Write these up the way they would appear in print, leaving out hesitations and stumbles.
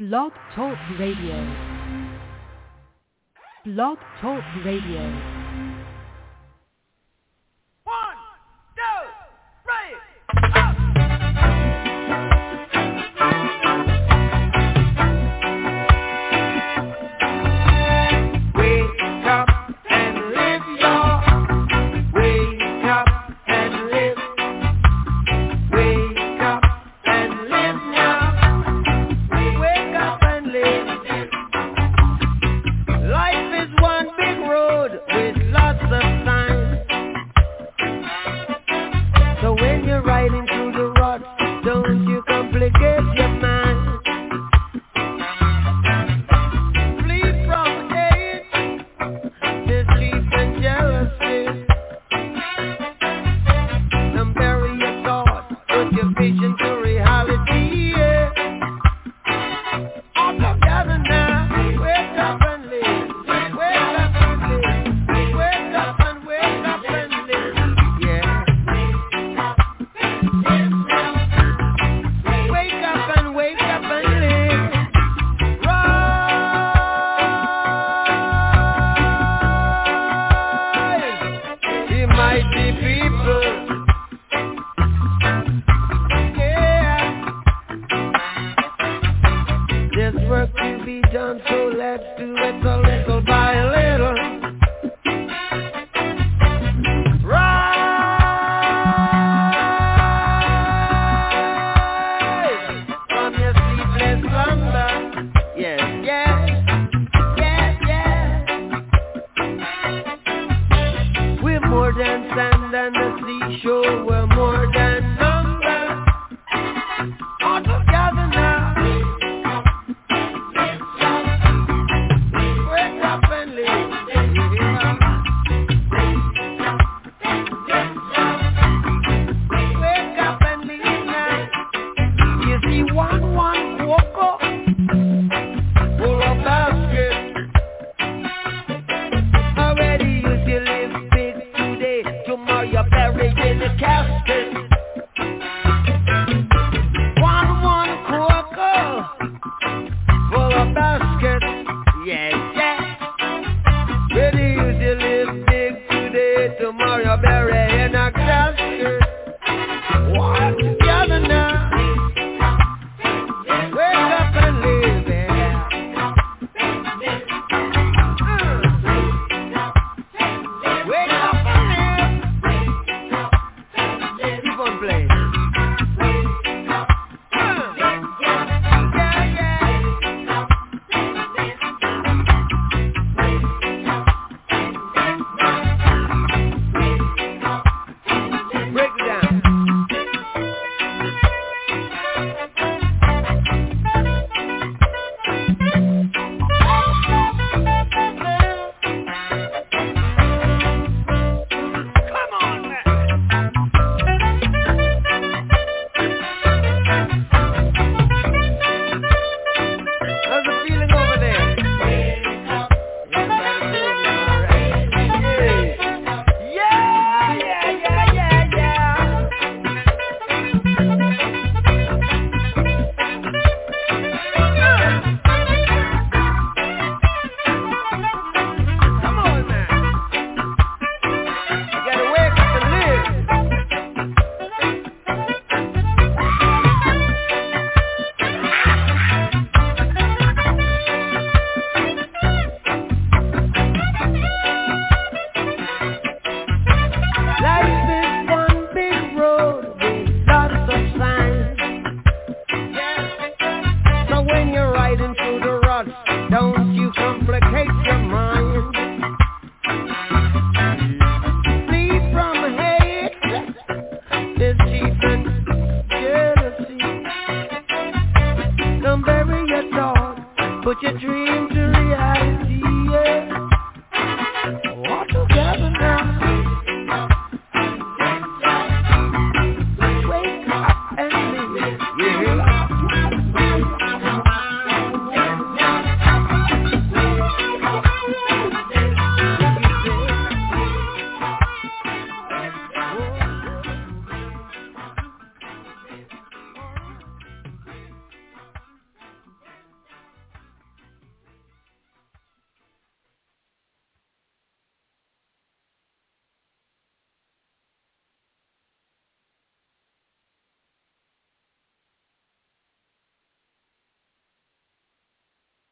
Blog Talk Radio. Blog Talk Radio.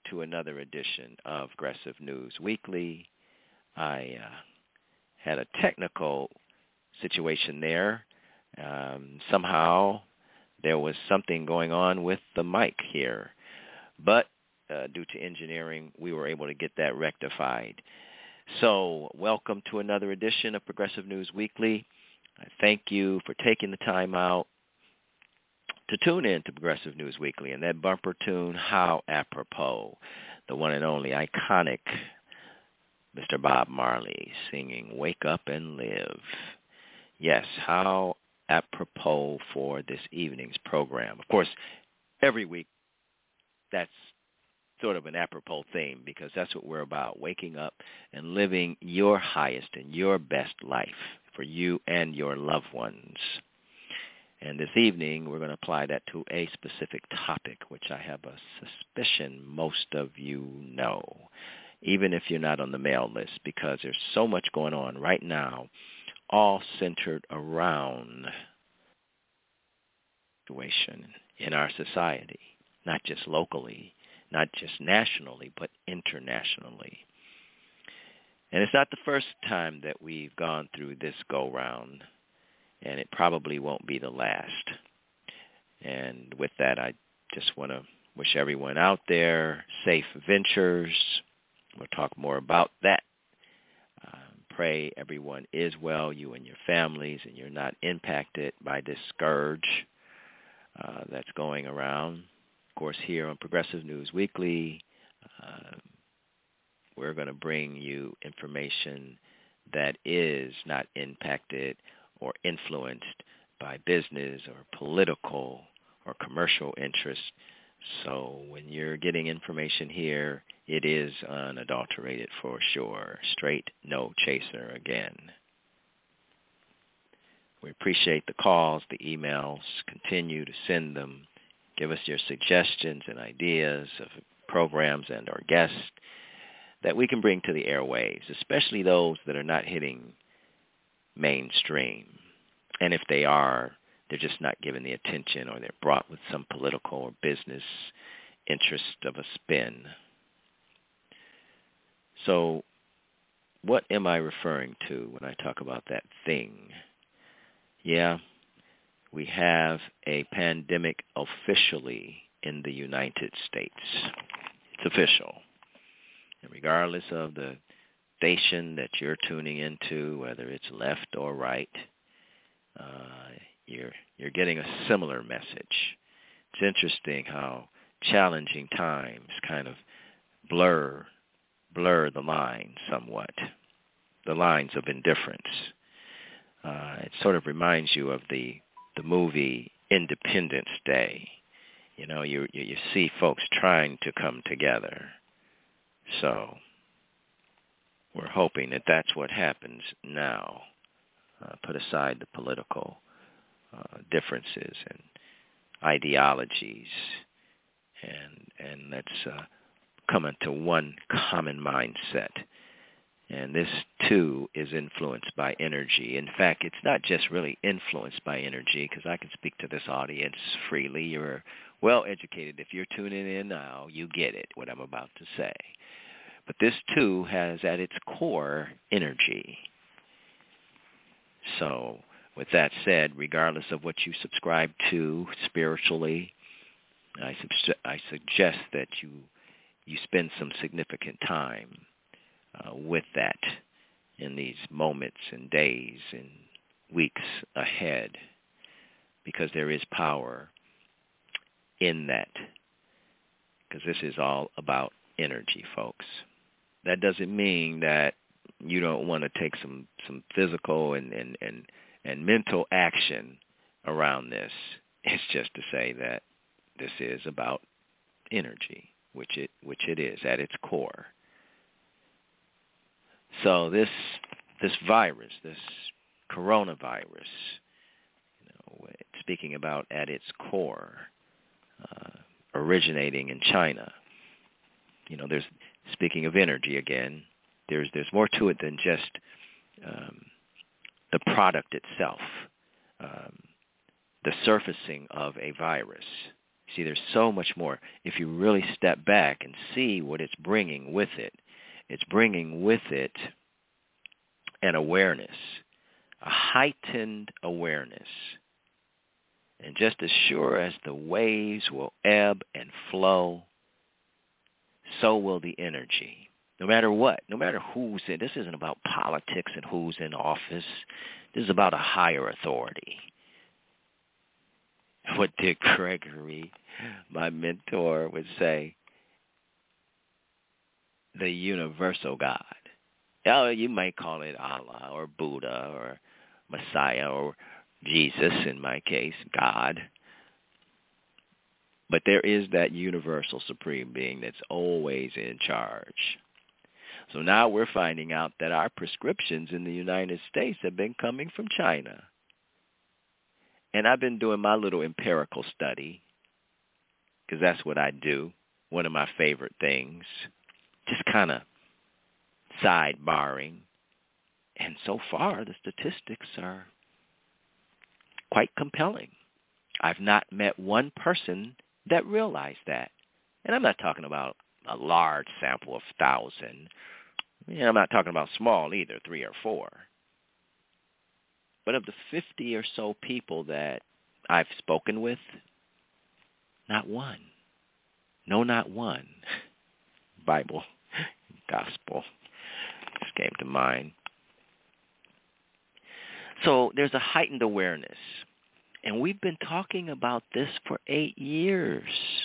to another edition of Progressive News Weekly. I had a technical situation there. Somehow there was something going on with the mic here, but due to engineering, we were able to get that rectified. So welcome to another edition of Progressive News Weekly. I thank you for taking the time out to tune in to Progressive News Weekly. And that bumper tune, how apropos, the one and only iconic Mr. Bob Marley singing Wake Up and Live. Yes, how apropos for this evening's program. Of course, every week that's sort of an apropos theme because that's what we're about, waking up and living your highest and your best life for you and your loved ones. And this evening, we're going to apply that to a specific topic, which I have a suspicion most of you know, even if you're not on the mail list, because there's so much going on right now, all centered around the situation in our society, not just locally, not just nationally, but internationally. And it's not the first time that we've gone through this go-round, and it probably won't be the last. And with that, I just want to wish everyone out there safe ventures. We'll talk more about that. Pray everyone is well, you and your families, and you're not impacted by this scourge that's going around. Of course, here on Progressive News Weekly, we're going to bring you information that is not impacted or influenced by business or political or commercial interests. So when you're getting information here, it is unadulterated for sure. Straight, no chaser again. We appreciate the calls, the emails. Continue to send them. Give us your suggestions and ideas of programs and our guests that we can bring to the airwaves, especially those that are not hitting mainstream. And if they are, they're just not given the attention, or they're brought with some political or business interest of a spin. So what am I referring to when I talk about that thing? Yeah, we have a pandemic officially in the United States. It's official. And regardless of the station that you're tuning into, whether it's left or right, you're getting a similar message. It's interesting how challenging times kind of blur the lines somewhat, the lines of indifference. It sort of reminds you of the movie Independence Day. You know, you see folks trying to come together. So we're hoping that that's what happens now. Put aside the political differences and ideologies, and let's come into one common mindset. And this, too, is influenced by energy. In fact, it's not just really influenced by energy, because I can speak to this audience freely. You're well-educated. If you're tuning in now, you get it, what I'm about to say. But this, too, has at its core energy. So with that said, regardless of what you subscribe to spiritually, I suggest that you spend some significant time with that in these moments and days and weeks ahead, because there is power in that, because this is all about energy, folks. That doesn't mean that you don't want to take some physical and mental action around this. It's just to say that this is about energy, which it is at its core. So this virus, this coronavirus, speaking about at its core, originating in China. There's, speaking of energy again, there's more to it than just the product itself. The surfacing of a virus See, there's so much more. If you really step back and see what it's bringing with it, it's bringing with it an awareness, a heightened awareness. And just as sure as the waves will ebb and flow, so will the energy. No matter what, no matter who's in, this isn't about politics and who's in office. This is about a higher authority. What Dick Gregory, my mentor, would say, the universal God. Oh, you might call it Allah or Buddha or Messiah or Jesus, in my case, God. But there is that universal supreme being that's always in charge. So now we're finding out that our prescriptions in the United States have been coming from China. And I've been doing my little empirical study, because that's what I do, one of my favorite things, just kind of sidebarring. And so far, the statistics are quite compelling. I've not met one person that realized that. And I'm not talking about a large sample of 1,000. I'm not talking about small either, 3 or 4. But of the 50 or so people that I've spoken with, not one. No, not one. Bible, gospel just came to mind. So there's a heightened awareness. And we've been talking about this for 8 years.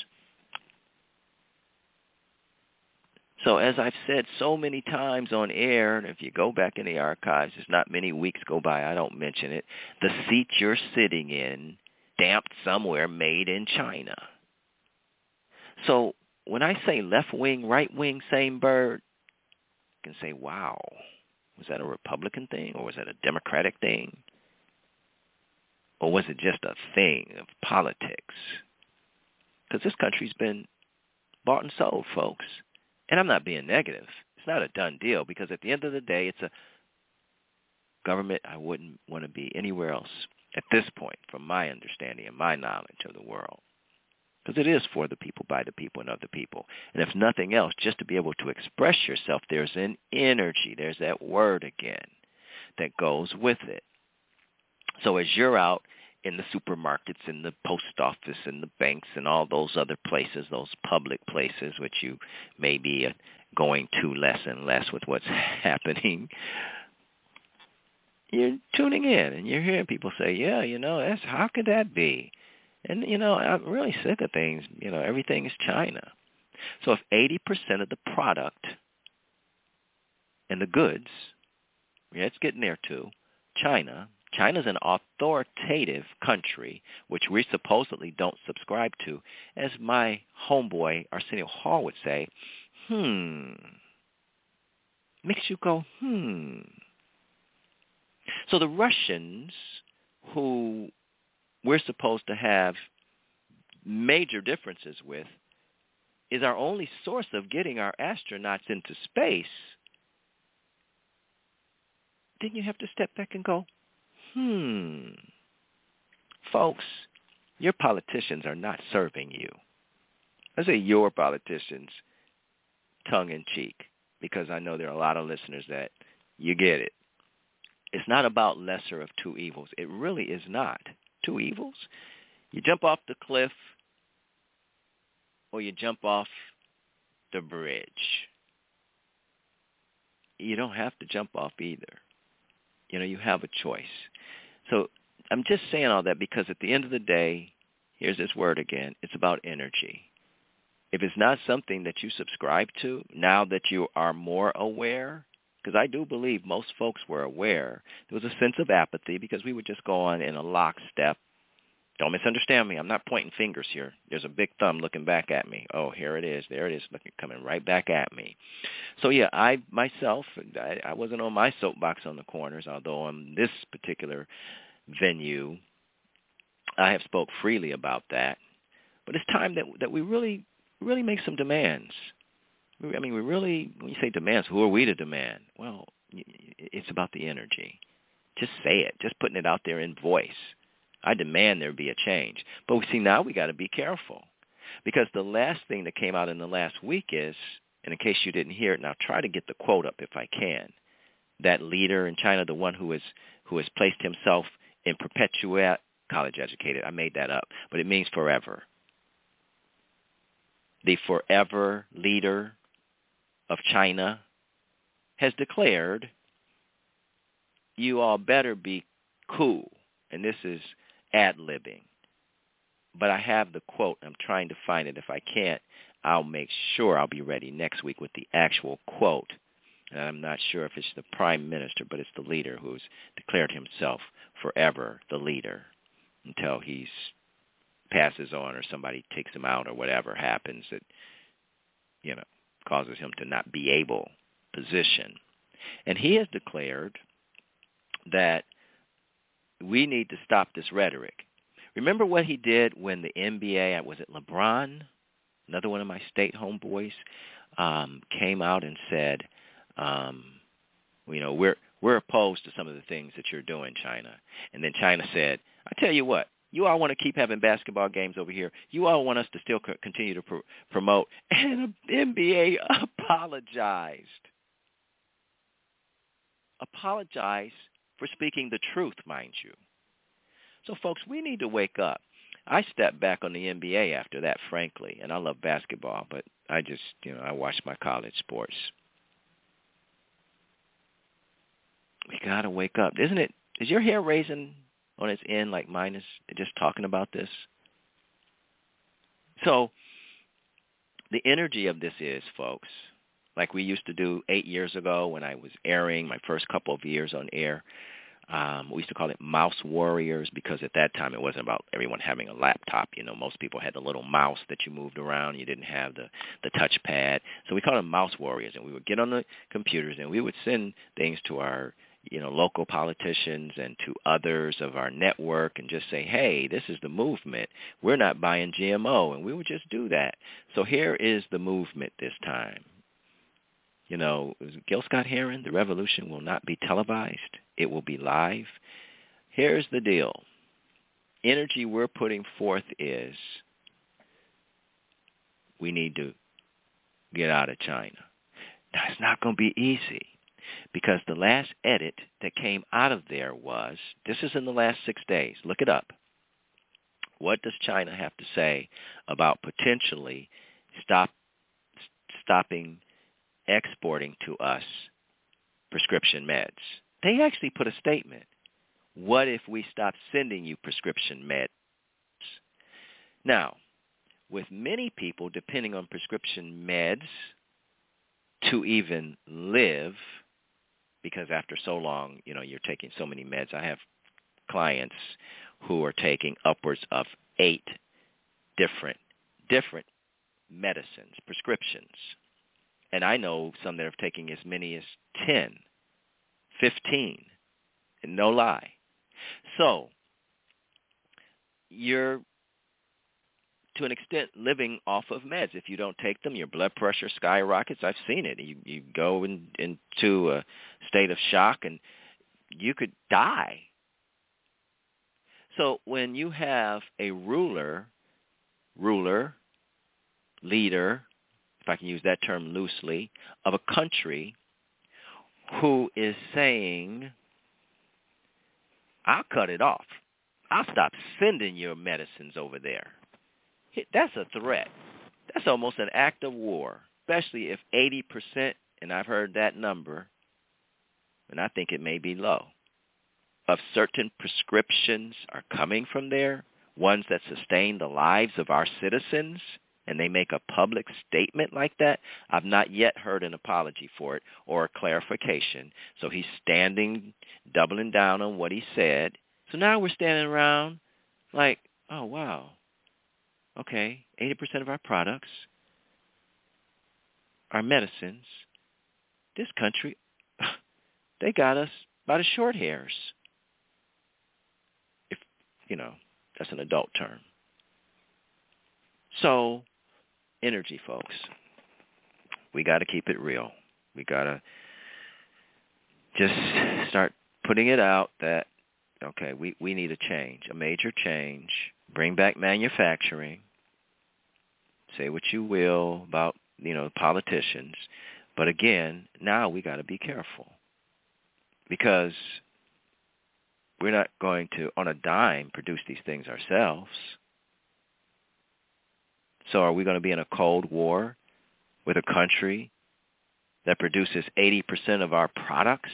So as I've said so many times on air, and if you go back in the archives, there's not many weeks go by I don't mention it, the seat you're sitting in, damped somewhere, made in China. So when I say left wing, right wing, same bird, you can say, wow, was that a Republican thing or was that a Democratic thing? Or was it just a thing of politics? Because this country's been bought and sold, folks. And I'm not being negative. It's not a done deal because at the end of the day, it's a government I wouldn't want to be anywhere else at this point, from my understanding and my knowledge of the world. Because it is for the people, by the people, and of the people. And if nothing else, just to be able to express yourself, there's an energy, there's that word again that goes with it. So as you're out in the supermarkets, in the post office, in the banks, and all those other places, those public places, which you may be going to less and less with what's happening, you're tuning in and you're hearing people say, yeah, that's, how could that be? And, I'm really sick of things. Everything is China. So if 80% of the product and the goods, it's getting there too, China's an authoritative country, which we supposedly don't subscribe to. As my homeboy, Arsenio Hall, would say, makes you go, So the Russians, who we're supposed to have major differences with, is our only source of getting our astronauts into space. Then you have to step back and go, folks, your politicians are not serving you. I say your politicians, tongue-in-cheek, because I know there are a lot of listeners that you get it. It's not about lesser of two evils. It really is not. Two evils? You jump off the cliff or you jump off the bridge. You don't have to jump off either. You have a choice. So I'm just saying all that because at the end of the day, here's this word again, it's about energy. If it's not something that you subscribe to, now that you are more aware, because I do believe most folks were aware, there was a sense of apathy because we would just go on in a lockstep. Don't misunderstand me. I'm not pointing fingers here. There's a big thumb looking back at me. Oh, here it is. There it is, coming right back at me. So, yeah, I myself, I wasn't on my soapbox on the corners, although on this particular venue, I have spoke freely about that. But it's time that we really make some demands. I mean, we really, when you say demands, who are we to demand? Well, it's about the energy. Just say it. Just putting it out there in voice. I demand there be a change. But see, now we got to be careful Because the last thing that came out in the last week is, and in case you didn't hear it, and I'll try to get the quote up if I can, that leader in China, the one who has placed himself in perpetuate, college educated, I made that up, but it means forever. The forever leader of China has declared, you all better be cool. And this is ad-libbing. But I have the quote. I'm trying to find it. If I can't, I'll make sure I'll be ready next week with the actual quote. And I'm not sure if it's the prime minister, but it's the leader who's declared himself forever the leader until he passes on or somebody takes him out or whatever happens that, causes him to not be able position. And he has declared that we need to stop this rhetoric. Remember what he did when the NBA, was it LeBron, another one of my state homeboys, came out and said, we're opposed to some of the things that you're doing, China. And then China said, I tell you what, you all want to keep having basketball games over here. You all want us to still continue to promote. And the NBA apologized for speaking the truth, mind you. So, folks, we need to wake up. I stepped back on the NBA after that, frankly, and I love basketball, but I just, I watch my college sports. We got to wake up. Isn't it? Is your hair raising on its end like mine is just talking about this? So the energy of this is, folks, like we used to do 8 years ago when I was airing my first couple of years on air. We used to call it mouse warriors because at that time it wasn't about everyone having a laptop. Most people had the little mouse that you moved around. You didn't have the touchpad. So we called them mouse warriors, and we would get on the computers and we would send things to our local politicians and to others of our network and just say, hey, this is the movement. We're not buying GMO, and we would just do that. So here is the movement this time. Gil Scott-Heron, the revolution will not be televised. It will be live. Here's the deal. Energy we're putting forth is we need to get out of China. Now, it's not going to be easy because the last edit that came out of there was, this is in the last 6 days. Look it up. What does China have to say about potentially stopping exporting to us prescription meds? They actually put a statement. What if we stop sending you prescription meds? Now, with many people depending on prescription meds to even live, because after so long, you're taking so many meds. I have clients who are taking upwards of 8 different medicines, prescriptions. And I know some that are taking as many as 10, 15, and no lie. So you're, to an extent, living off of meds. If you don't take them, your blood pressure skyrockets. I've seen it. You go into a state of shock, and you could die. So when you have a leader, if I can use that term loosely, of a country who is saying, I'll cut it off. I'll stop sending your medicines over there. That's a threat. That's almost an act of war, especially if 80%, and I've heard that number, and I think it may be low, of certain prescriptions are coming from there, ones that sustain the lives of our citizens, and they make a public statement like that. I've not yet heard an apology for it or a clarification. So he's doubling down on what he said. So now we're standing around like, oh, wow. Okay, 80% of our products are medicines. This country, they got us by the short hairs. If, that's an adult term. So, energy, folks. We got to keep it real. We got to just start putting it out that, okay, we need a change, a major change, bring back manufacturing, Say what you will about, politicians. But again, now we got to be careful because we're not going to, on a dime, produce these things ourselves. So are we going to be in a Cold War with a country that produces 80% of our products?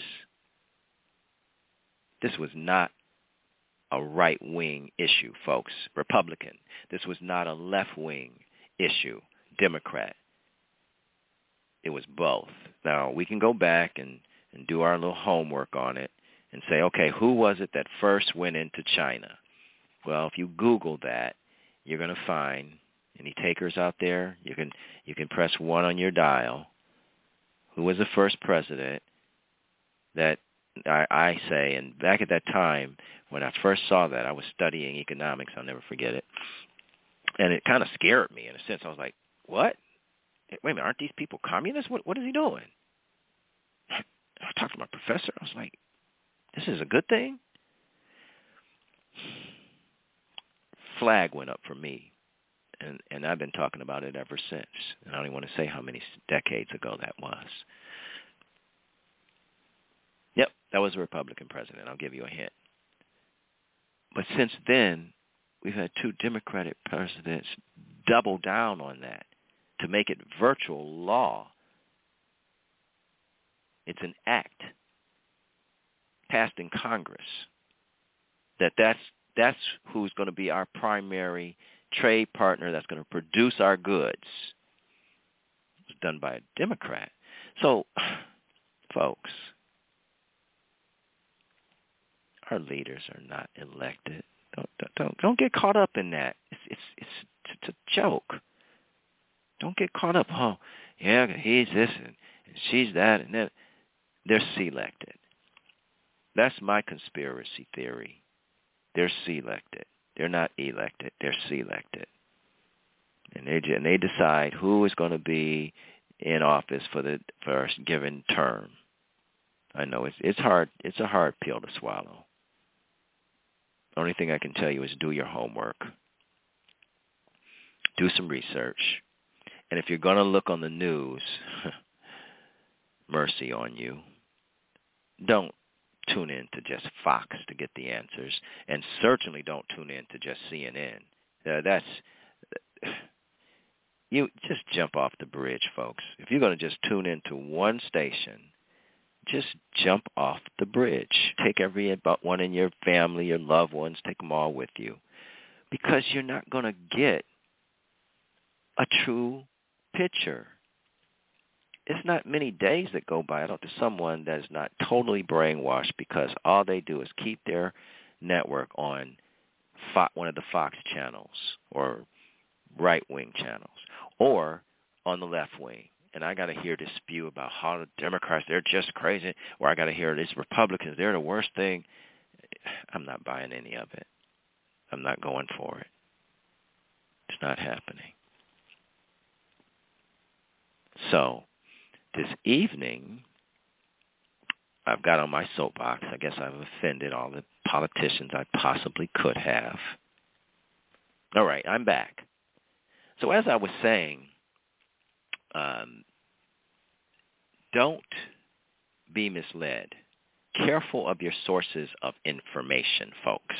This was not a right-wing issue, folks, Republican. This was not a left-wing issue, Democrat. It was both. Now, we can go back and do our little homework on it and say, okay, who was it that first went into China? Well, if you Google that, you're going to find, any takers out there, you can press 1 on your dial. Who was the first president that I say, and back at that time, when I first saw that, I was studying economics. I'll never forget it. And it kind of scared me in a sense. I was like, what? Wait a minute, aren't these people communists? What is he doing? I talked to my professor. I was like, this is a good thing? Flag went up for me. And I've been talking about it ever since. And I don't even want to say how many decades ago that was. Yep, that was a Republican president. I'll give you a hint. But since then, we've had 2 Democratic presidents double down on that to make it virtual law. It's an act passed in Congress that's who's going to be our primary trade partner that's going to produce our goods. It was done by a Democrat. So, folks, our leaders are not elected. Don't get caught up in that. It's a joke. Don't get caught up. Oh, yeah, he's this and she's that and that. They're selected. That's my conspiracy theory. They're selected. They're not elected. They're selected. And they decide who is going to be in office for a given term. I know it's hard. It's a hard pill to swallow. The only thing I can tell you is do your homework. Do some research. And if you're going to look on the news, mercy on you. Don't tune in to just Fox to get the answers, and certainly don't tune in to just CNN. You just jump off the bridge, folks. If you're going to just tune into one station, just jump off the bridge. Take about one in your family, your loved ones, take them all with you, because you're not going to get a true picture. It's not many days that go by I don't to someone that is not totally brainwashed because all they do is keep their network on one of the Fox channels or right-wing channels or on the left wing. And I got to hear this spew about how the Democrats, they're just crazy, or I got to hear these Republicans, they're the worst thing. I'm not buying any of it. I'm not going for it. It's not happening. So, this evening, I've got on my soapbox. I guess I've offended all the politicians I possibly could have. All right, I'm back. So as I was saying, don't be misled. Careful of your sources of information, folks.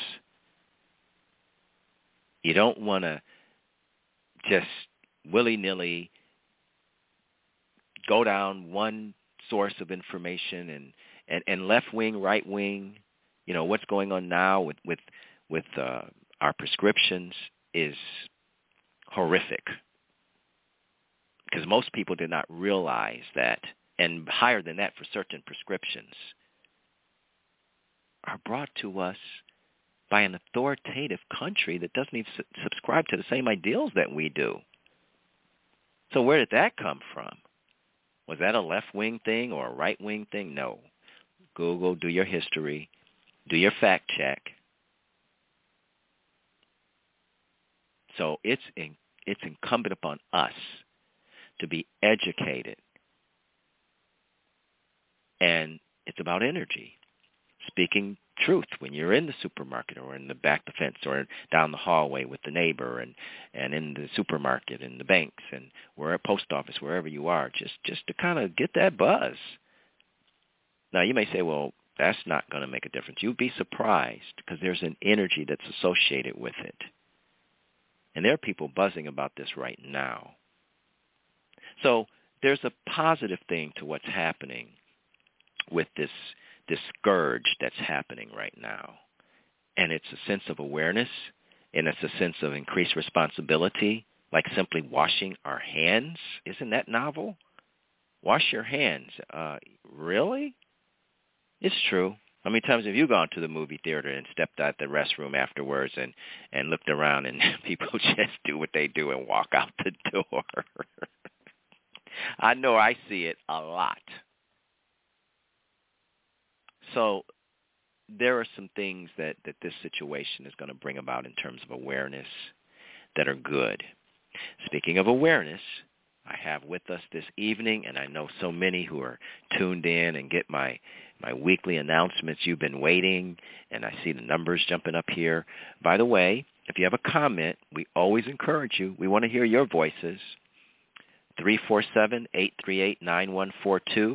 You don't want to just willy-nilly go down one source of information and left wing, right wing. You know, what's going on now with our prescriptions is horrific, because most people did not realize that, and higher than that for certain prescriptions, are brought to us by an authoritative country that doesn't even subscribe to the same ideals that we do. So where did that come from? Was that a left-wing thing or a right-wing thing? No. Google, do your history, do your fact check. So it's incumbent upon us to be educated. And it's about energy. Speaking truth when you're in the supermarket or in the back of the fence or down the hallway with the neighbor and in the supermarket and the banks and we're at post office, wherever you are, just to kind of get that buzz. Now, you may say, well, that's not going to make a difference. You'd be surprised because there's an energy that's associated with it. And there are people buzzing about this right now. So there's a positive thing to what's happening with this scourge that's happening right now. And it's a sense of awareness, and it's a sense of increased responsibility, like simply washing our hands. Isn't that novel? Wash your hands. Really? It's true. How many times have you gone to the movie theater and stepped out the restroom afterwards and looked around and people just do what they do and walk out the door? I know I see it a lot. So there are some things that this situation is going to bring about in terms of awareness that are good. Speaking of awareness, I have with us this evening, and I know so many who are tuned in and get my weekly announcements. You've been waiting, and I see the numbers jumping up here. By the way, if you have a comment, we always encourage you. We want to hear your voices. 347-838-9142.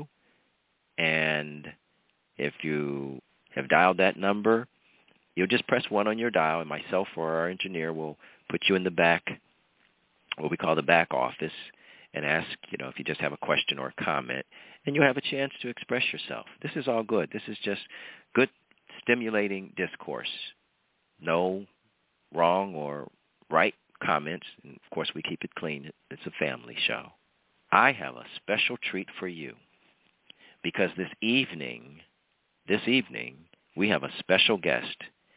And if you have dialed that number, you'll just press 1 on your dial, and myself or our engineer will put you in the back, what we call the back office, and ask, if you just have a question or a comment, and you'll have a chance to express yourself. This is all good. This is just good, stimulating discourse. No wrong or right comments. And, of course, we keep it clean. It's a family show. I have a special treat for you because this evening, we have a special guest.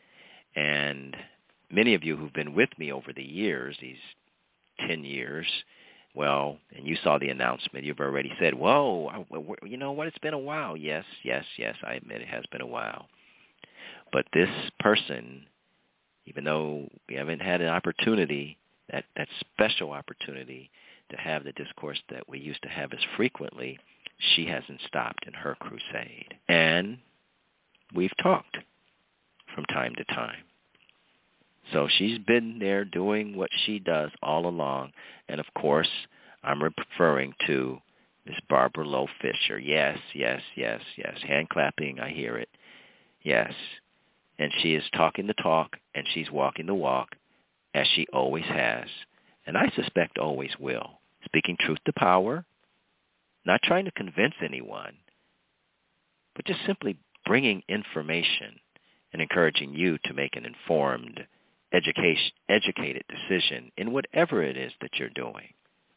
And many of you who've been with me over the years, these 10 years, well, and you saw the announcement, you've already said, whoa, you know what, it's been a while. Yes, I admit it has been a while. But this person, even though we haven't had an opportunity, that special opportunity to have the discourse that we used to have as frequently, she hasn't stopped in her crusade. And we've talked from time to time. So she's been there doing what she does all along. And, of course, I'm referring to Miss Barbara Loe Fisher. Yes. Hand clapping, I hear it. Yes. And she is talking the talk, and she's walking the walk, as she always has. And I suspect always will. Speaking truth to power, not trying to convince anyone, but just simply bringing information and encouraging you to make an informed, educated decision in whatever it is that you're doing.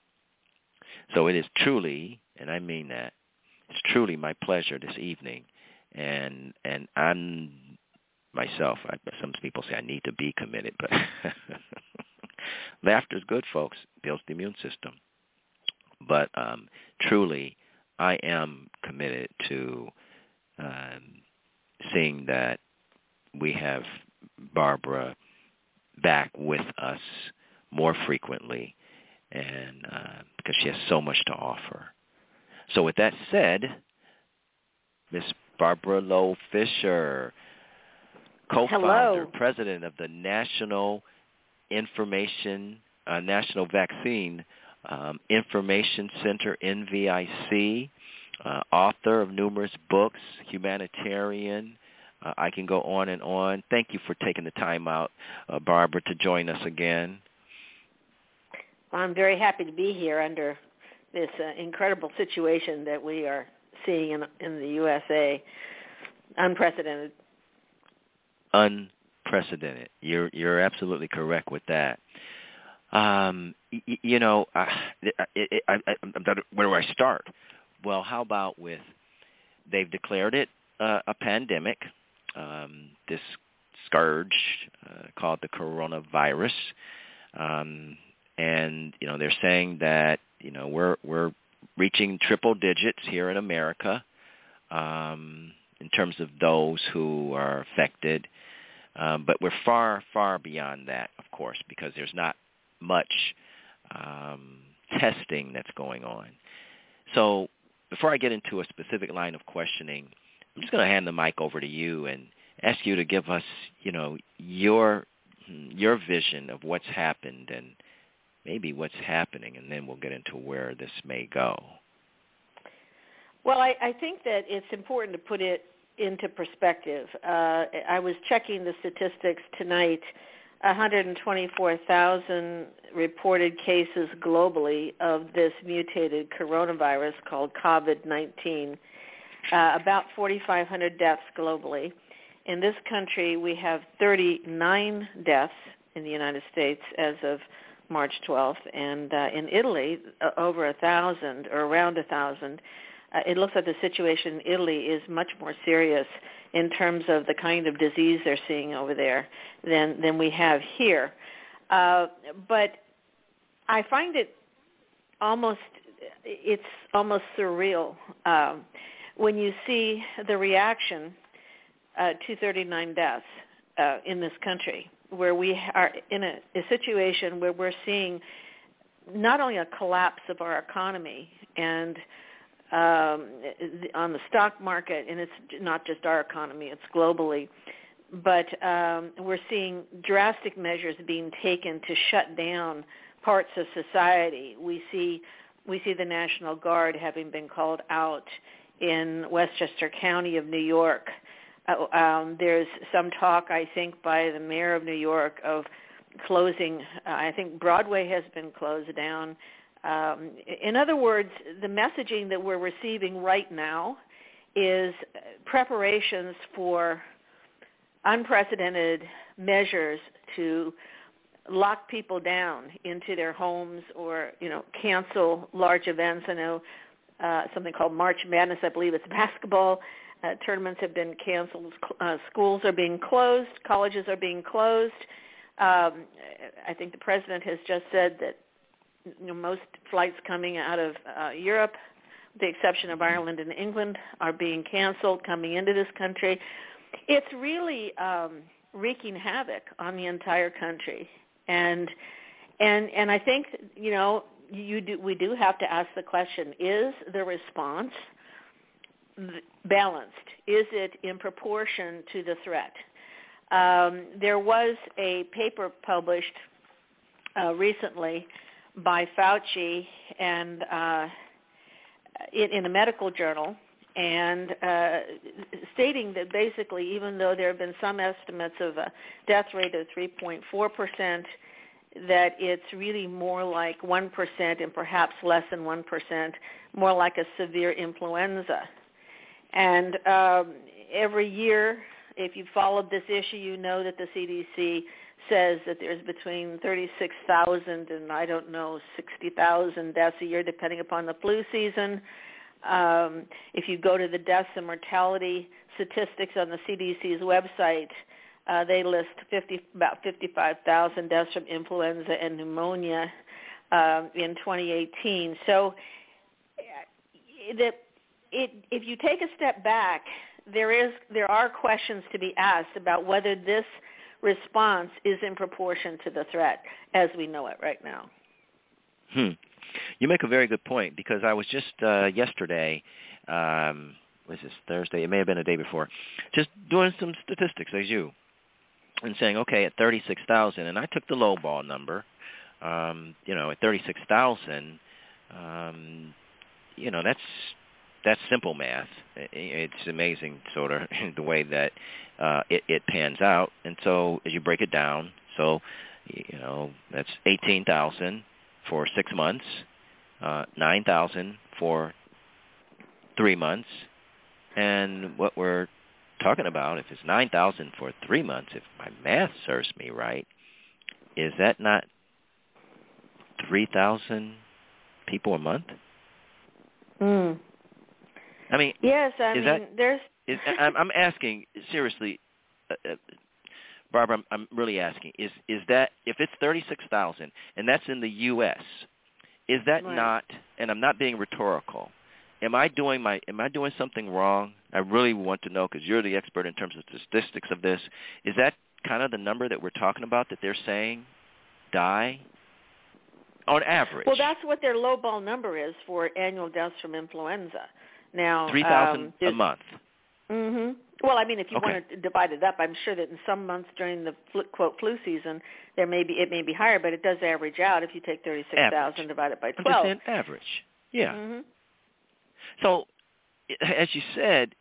So it is truly, and I mean that, it's truly my pleasure this evening, and I'm myself, some people say I need to be committed, but laughter is good, folks. Builds the immune system. But truly, I am committed to seeing that we have Barbara back with us more frequently, and because she has so much to offer. So with that said, Miss Barbara Loe Fisher, co-founder, president of the National Vaccine Information Center, NVIC, author of numerous books, humanitarian. I can go on and on. Thank you for taking the time out, Barbara, to join us again. Well, I'm very happy to be here under this incredible situation that we are seeing in the USA. Unprecedented. Unprecedented. You're absolutely correct with that. Where do I start? Well, how about with they've declared it a pandemic, this scourge called the coronavirus, and they're saying that we're reaching triple digits here in America in terms of those who are affected, but we're far, far beyond that, of course, because there's not much testing that's going on. So before I get into a specific line of questioning, I'm just going to hand the mic over to you and ask you to give us, your vision of what's happened and maybe what's happening, and then we'll get into where this may go. Well, I think that it's important to put it into perspective. I was checking the statistics tonight. 124,000 reported cases globally of this mutated coronavirus called COVID-19, about 4,500 deaths globally. In this country, we have 39 deaths in the United States as of March 12th, and in Italy, over 1,000 or around 1,000. It looks like the situation in Italy is much more serious in terms of the kind of disease they're seeing over there than we have here. But I find it's almost surreal when you see the reaction to 39 deaths in this country, where we are in a situation where we're seeing not only a collapse of our economy and on the stock market, and it's not just our economy, it's globally, but we're seeing drastic measures being taken to shut down parts of society. We see the National Guard having been called out in Westchester County of New York. There's some talk, I think, by the mayor of New York of closing. I think Broadway has been closed down. In other words, the messaging that we're receiving right now is preparations for unprecedented measures to lock people down into their homes or, cancel large events. I know something called March Madness, I believe it's basketball. Tournaments have been canceled. Schools are being closed. Colleges are being closed. I think the president has just said that most flights coming out of Europe, with the exception of Ireland and England, are being canceled coming into this country. It's really wreaking havoc on the entire country, and I think we do have to ask the question: is the response balanced? Is it in proportion to the threat? There was a paper published recently by Fauci and in a medical journal, and stating that basically, even though there have been some estimates of a death rate of 3.4%, that it's really more like 1% and perhaps less than 1%, more like a severe influenza. And every year, if you've followed this issue, you know that the CDC says that there's between 36,000 and, 60,000 deaths a year, depending upon the flu season. If you go to the deaths and mortality statistics on the CDC's website, they list about 55,000 deaths from influenza and pneumonia in 2018. So if you take a step back, there are questions to be asked about whether this response is in proportion to the threat as we know it right now. You make a very good point, because I was just yesterday, was this Thursday? It may have been the day before, just doing some statistics as you, and saying, okay, at 36,000, and I took the lowball number, at 36,000, that's simple math. It's amazing, sort of, the way that it pans out. And so as you break it down, that's 18,000 for 6 months, 9,000 for 3 months. And what we're talking about, if it's 9,000 for 3 months, if my math serves me right, is that not 3,000 people a month? I mean, yes. I'm asking seriously, Barbara. I'm really asking: is that, if it's 36,000 and that's in the U.S., is that right. not? And I'm not being rhetorical. Am I doing something wrong? I really want to know, because you're the expert in terms of statistics of this. Is that kind of the number that we're talking about that they're saying die on average? Well, that's what their lowball number is for annual deaths from influenza. Now, 3,000 a month. Well, I mean, if you Okay. want to divide it up, I'm sure that in some months during the quote flu season, it may be higher, but it does average out if you take 36,000 divided by 12. I'm just saying average. Yeah. Mm-hmm. So, as you said,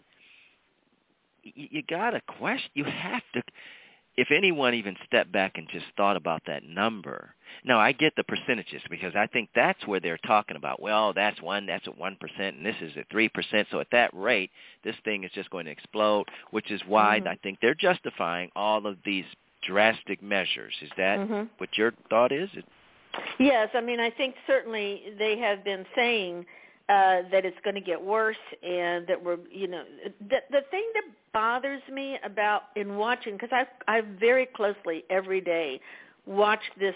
you got to question. You have to. If anyone even stepped back and just thought about that number. Now, I get the percentages because I think that's where they're talking about, well, that's at 1%, and this is at 3%. So at that rate, this thing is just going to explode, which is why I think they're justifying all of these drastic measures. Is that what your thought is? Yes. I mean, I think certainly they have been saying that it's going to get worse, and that we're, the thing that bothers me about in watching, because I very closely every day watch this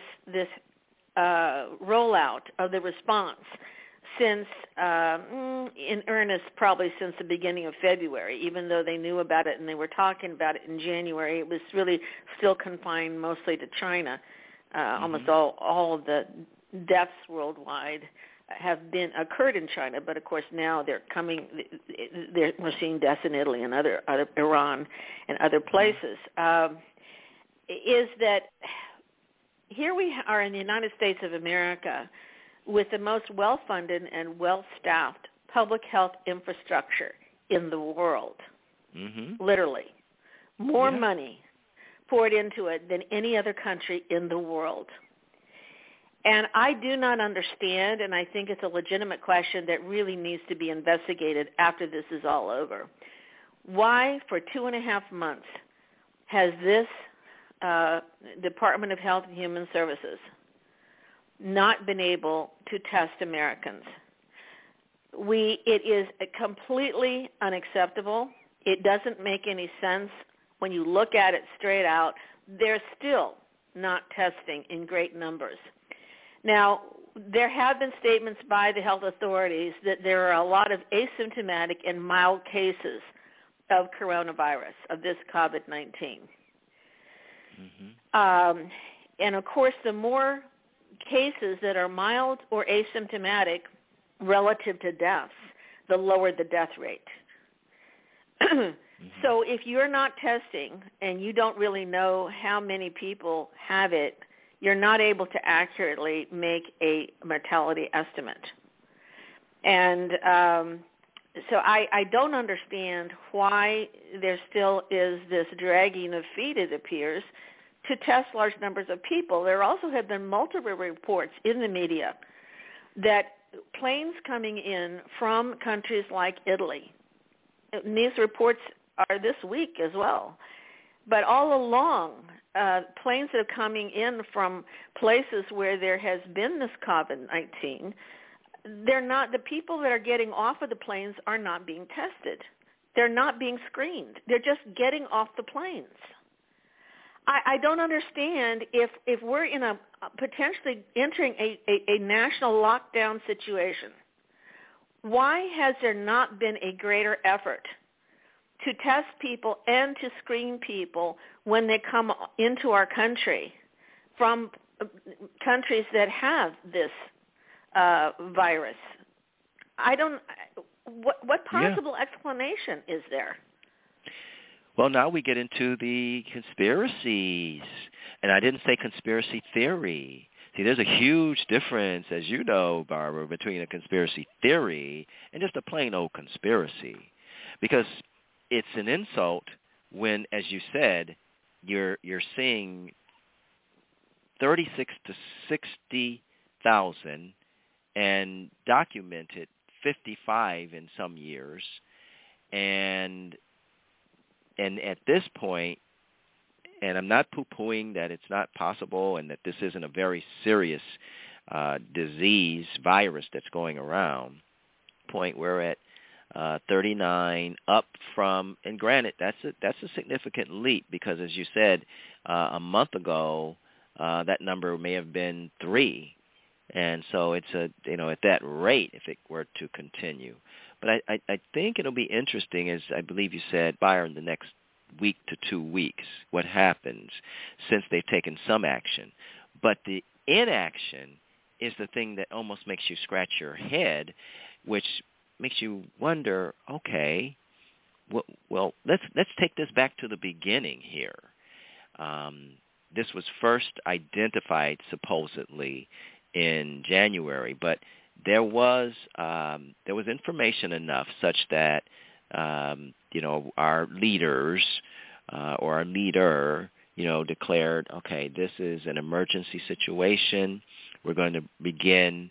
rollout of the response since, in earnest, probably since the beginning of February, even though they knew about it and they were talking about it in January. It was really still confined mostly to China. Almost all of the deaths worldwide have occurred in China, but of course now we're seeing deaths in Italy and other Iran and other places. Is that here we are in the United States of America with the most well-funded and well-staffed public health infrastructure in the world, literally. More money poured into it than any other country in the world. And I do not understand, and I think it's a legitimate question that really needs to be investigated after this is all over. Why, for 2.5 months, has this Department of Health and Human Services not been able to test Americans? It is completely unacceptable. It doesn't make any sense when you look at it straight out. They're still not testing in great numbers. Now, there have been statements by the health authorities that there are a lot of asymptomatic and mild cases of coronavirus, of this COVID-19. And, of course, the more cases that are mild or asymptomatic relative to deaths, the lower the death rate. So if you're not testing and you don't really know how many people have it, you're not able to accurately make a mortality estimate. And so I don't understand why there still is this dragging of feet, it appears, to test large numbers of people. There also have been multiple reports in the media that planes coming in from countries like Italy, and these reports are this week as well, but all along, planes that are coming in from places where there has been this COVID-19, the people that are getting off of the planes are not being tested. They're not being screened. They're just getting off the planes. I don't understand if we're in a potentially entering a national lockdown situation, why has there not been a greater effort to test people and to screen people when they come into our country from countries that have this virus? What possible explanation is there? Well, now we get into the conspiracies. And I didn't say conspiracy theory. See, there's a huge difference, as you know, Barbara, between a conspiracy theory and just a plain old conspiracy. Because it's an insult when, as you said, you're seeing 36 to 60,000 and documented 55 in some years, and at this point, and I'm not poo-pooing that it's not possible and that this isn't a very serious disease, virus that's going around, point we're at 39 up from, and granted, that's a significant leap because, as you said, a month ago, that number may have been 3. And so it's at that rate, if it were to continue. But I think it'll be interesting, as I believe you said, Byron, the next week to 2 weeks, what happens since they've taken some action. But the inaction is the thing that almost makes you scratch your head, which makes you wonder, okay, well, let's take this back to the beginning here. This was first identified supposedly in January, but there was information enough such that our leaders or our leader declared, okay, this is an emergency situation. We're going to begin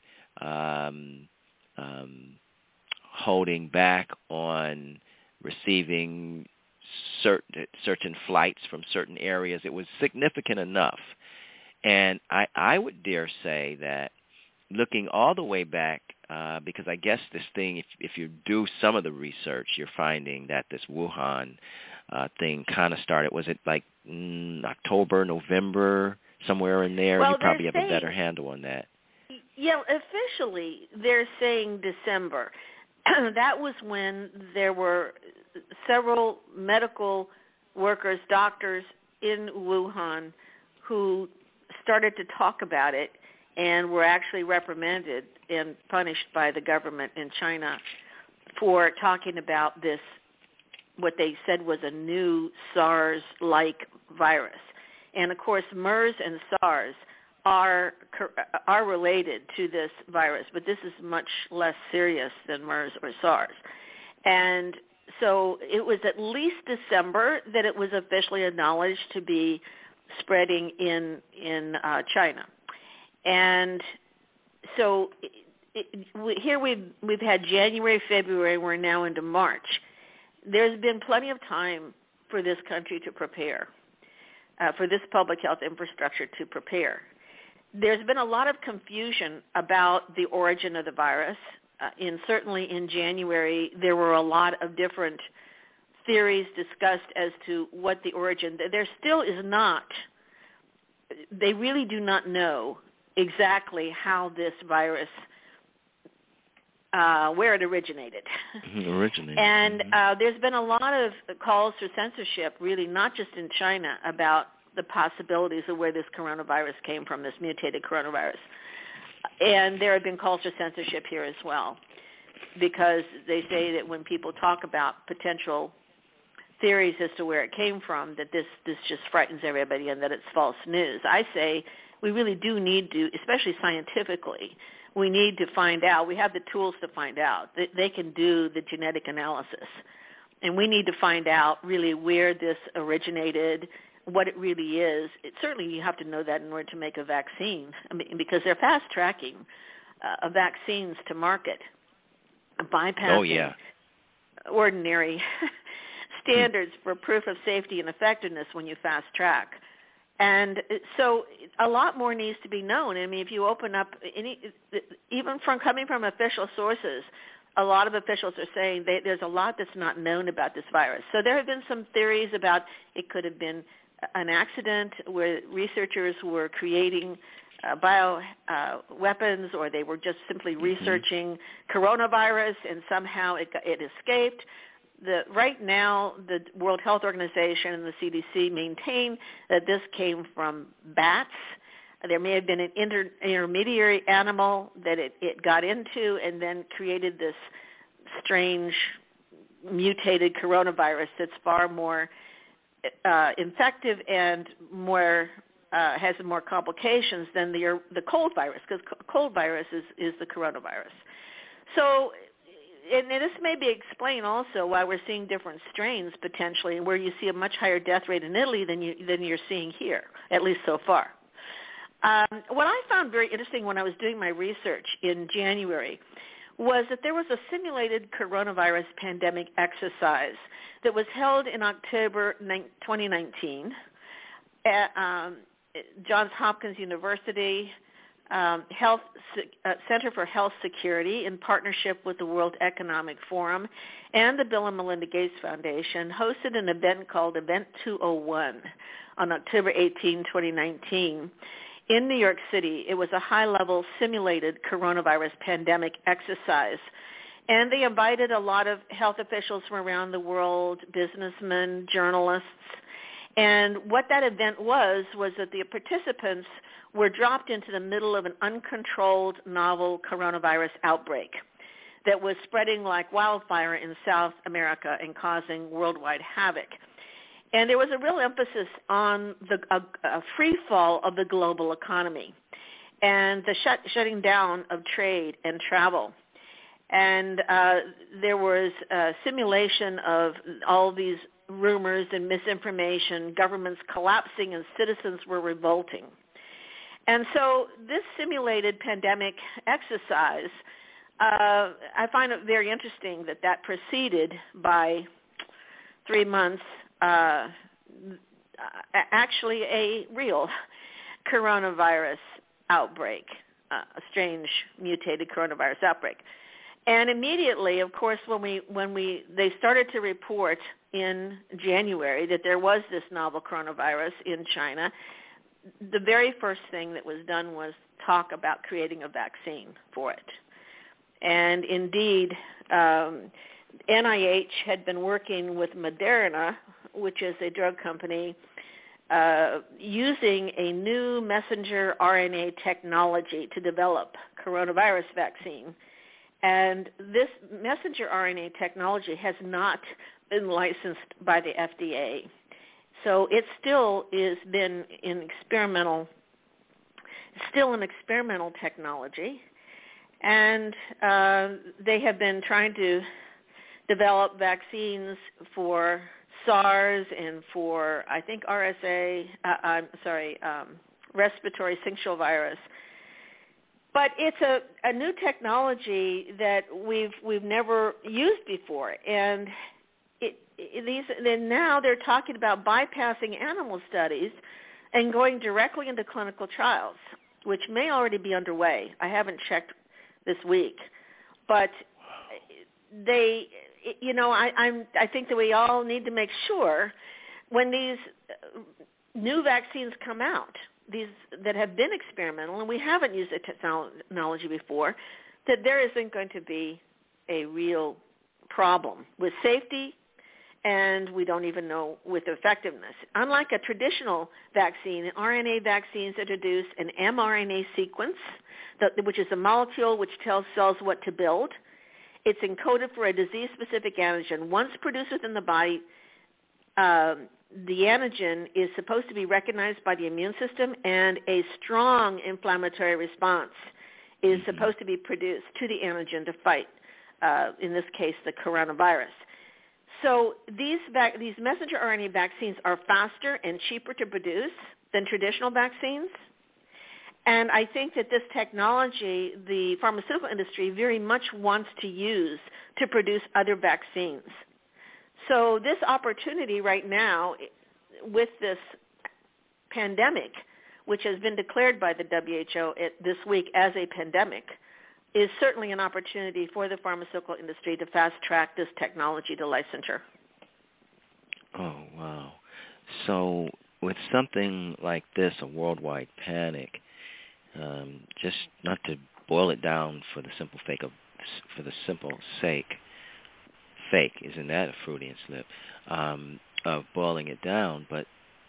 holding back on receiving certain flights from certain areas. It was significant enough. And I would dare say that looking all the way back, because I guess this thing, if you do some of the research, you're finding that this Wuhan thing kind of started, was it like October, November, somewhere in there? Well, you probably have a better handle on that. Yeah, officially they're saying December. That was when there were several medical workers, doctors in Wuhan who started to talk about it and were actually reprimanded and punished by the government in China for talking about this, what they said was a new SARS-like virus. And, of course, MERS and SARS are related to this virus, but this is much less serious than MERS or SARS. And so it was at least December that it was officially acknowledged to be spreading in China. And so here we've had January, February, we're now into March. There's been plenty of time for this country to prepare, for this public health infrastructure to prepare. There's been a lot of confusion about the origin of the virus. Certainly in January, there were a lot of different theories discussed as to what the origin. There still is not. They really do not know exactly how this virus, where it originated. And there's been a lot of calls for censorship, really not just in China, about the possibilities of where this coronavirus came from, this mutated coronavirus. And there have been calls for censorship here as well, because they say that when people talk about potential theories as to where it came from, that this just frightens everybody and that it's false news. I say we really do need to, especially scientifically, we need to find out. We have the tools to find out. They can do the genetic analysis. And we need to find out really where this originated, what it really is. Certainly you have to know that in order to make a vaccine, because they're fast-tracking vaccines to market, bypassing ordinary standards for proof of safety and effectiveness when you fast-track. And so a lot more needs to be known. I mean, if you open up even from coming from official sources, a lot of officials are saying there's a lot that's not known about this virus. So there have been some theories about it could have been an accident where researchers were creating weapons, or they were just simply researching coronavirus and somehow it escaped. Right now, the World Health Organization and the CDC maintain that this came from bats. There may have been an intermediary animal that it got into and then created this strange mutated coronavirus that's far more infective and more has more complications than the cold virus, because cold virus is the coronavirus. So, and this may be explained also why we're seeing different strains potentially, where you see a much higher death rate in Italy than you're seeing here, at least so far. What I found very interesting when I was doing my research in January was that there was a simulated coronavirus pandemic exercise that was held in October 2019 at Johns Hopkins University Center for Health Security, in partnership with the World Economic Forum and the Bill and Melinda Gates Foundation, hosted an event called Event 201 on October 18, 2019. In New York City. It was a high-level simulated coronavirus pandemic exercise. And they invited a lot of health officials from around the world, businessmen, journalists. And what that event was that the participants were dropped into the middle of an uncontrolled novel coronavirus outbreak. that was spreading like wildfire in South America and causing worldwide havoc. And there was a real emphasis on a free fall of the global economy and the shutting down of trade and travel. And there was a simulation of all these rumors and misinformation, governments collapsing and citizens were revolting. And so this simulated pandemic exercise, I find it very interesting that proceeded by 3 months actually a real coronavirus outbreak, a strange mutated coronavirus outbreak. And immediately, of course, when they started to report in January that there was this novel coronavirus in China, the very first thing that was done was talk about creating a vaccine for it. And indeed, NIH had been working with Moderna, which is a drug company, using a new messenger RNA technology to develop coronavirus vaccine. And this messenger RNA technology has not been licensed by the FDA. So it still is been an experimental technology. And they have been trying to develop vaccines for SARS and for, I think, respiratory syncytial virus. But it's a new technology that we've never used before, and now they're talking about bypassing animal studies and going directly into clinical trials, which may already be underway. I haven't checked this week, but I think that we all need to make sure when these new vaccines come out, these that have been experimental, and we haven't used the technology before, that there isn't going to be a real problem with safety, and we don't even know with effectiveness. Unlike a traditional vaccine, RNA vaccines introduce an mRNA sequence, which is a molecule which tells cells what to build. It's encoded for a disease-specific antigen. Once produced within the body, the antigen is supposed to be recognized by the immune system, and a strong inflammatory response is supposed to be produced to the antigen to fight, in this case, the coronavirus. So these messenger RNA vaccines are faster and cheaper to produce than traditional vaccines. And I think that this technology, the pharmaceutical industry very much wants to use to produce other vaccines. So this opportunity right now with this pandemic, which has been declared by the WHO this week as a pandemic, is certainly an opportunity for the pharmaceutical industry to fast-track this technology to licensure. Oh, wow. So with something like this, a worldwide panic, just not to boil it down for the simple sake, isn't that a Freudian slip, of boiling it down, but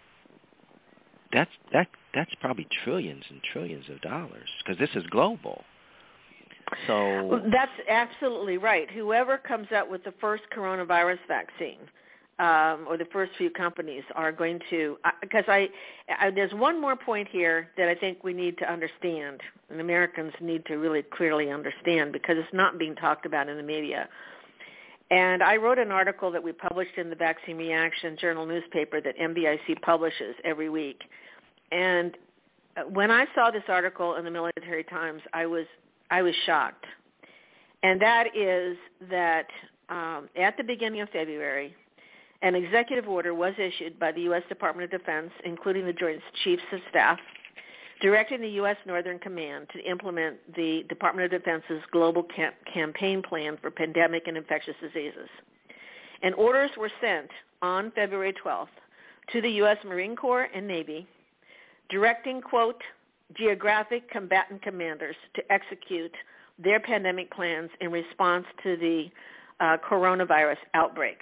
that's probably trillions and trillions of dollars, because this is global. So that's absolutely right. Whoever comes out with the first coronavirus vaccine, or the first few companies are going to, because there's one more point here that I think we need to understand, and Americans need to really clearly understand, because it's not being talked about in the media. And I wrote an article that we published in the Vaccine Reaction Journal newspaper that MBIC publishes every week. And when I saw this article in the Military Times, I was shocked. And that is that at the beginning of February, an executive order was issued by the U.S. Department of Defense, including the Joint Chiefs of Staff, directing the U.S. Northern Command to implement the Department of Defense's global campaign plan for pandemic and infectious diseases. And orders were sent on February 12th to the U.S. Marine Corps and Navy, directing, quote, geographic combatant commanders to execute their pandemic plans in response to the coronavirus outbreak.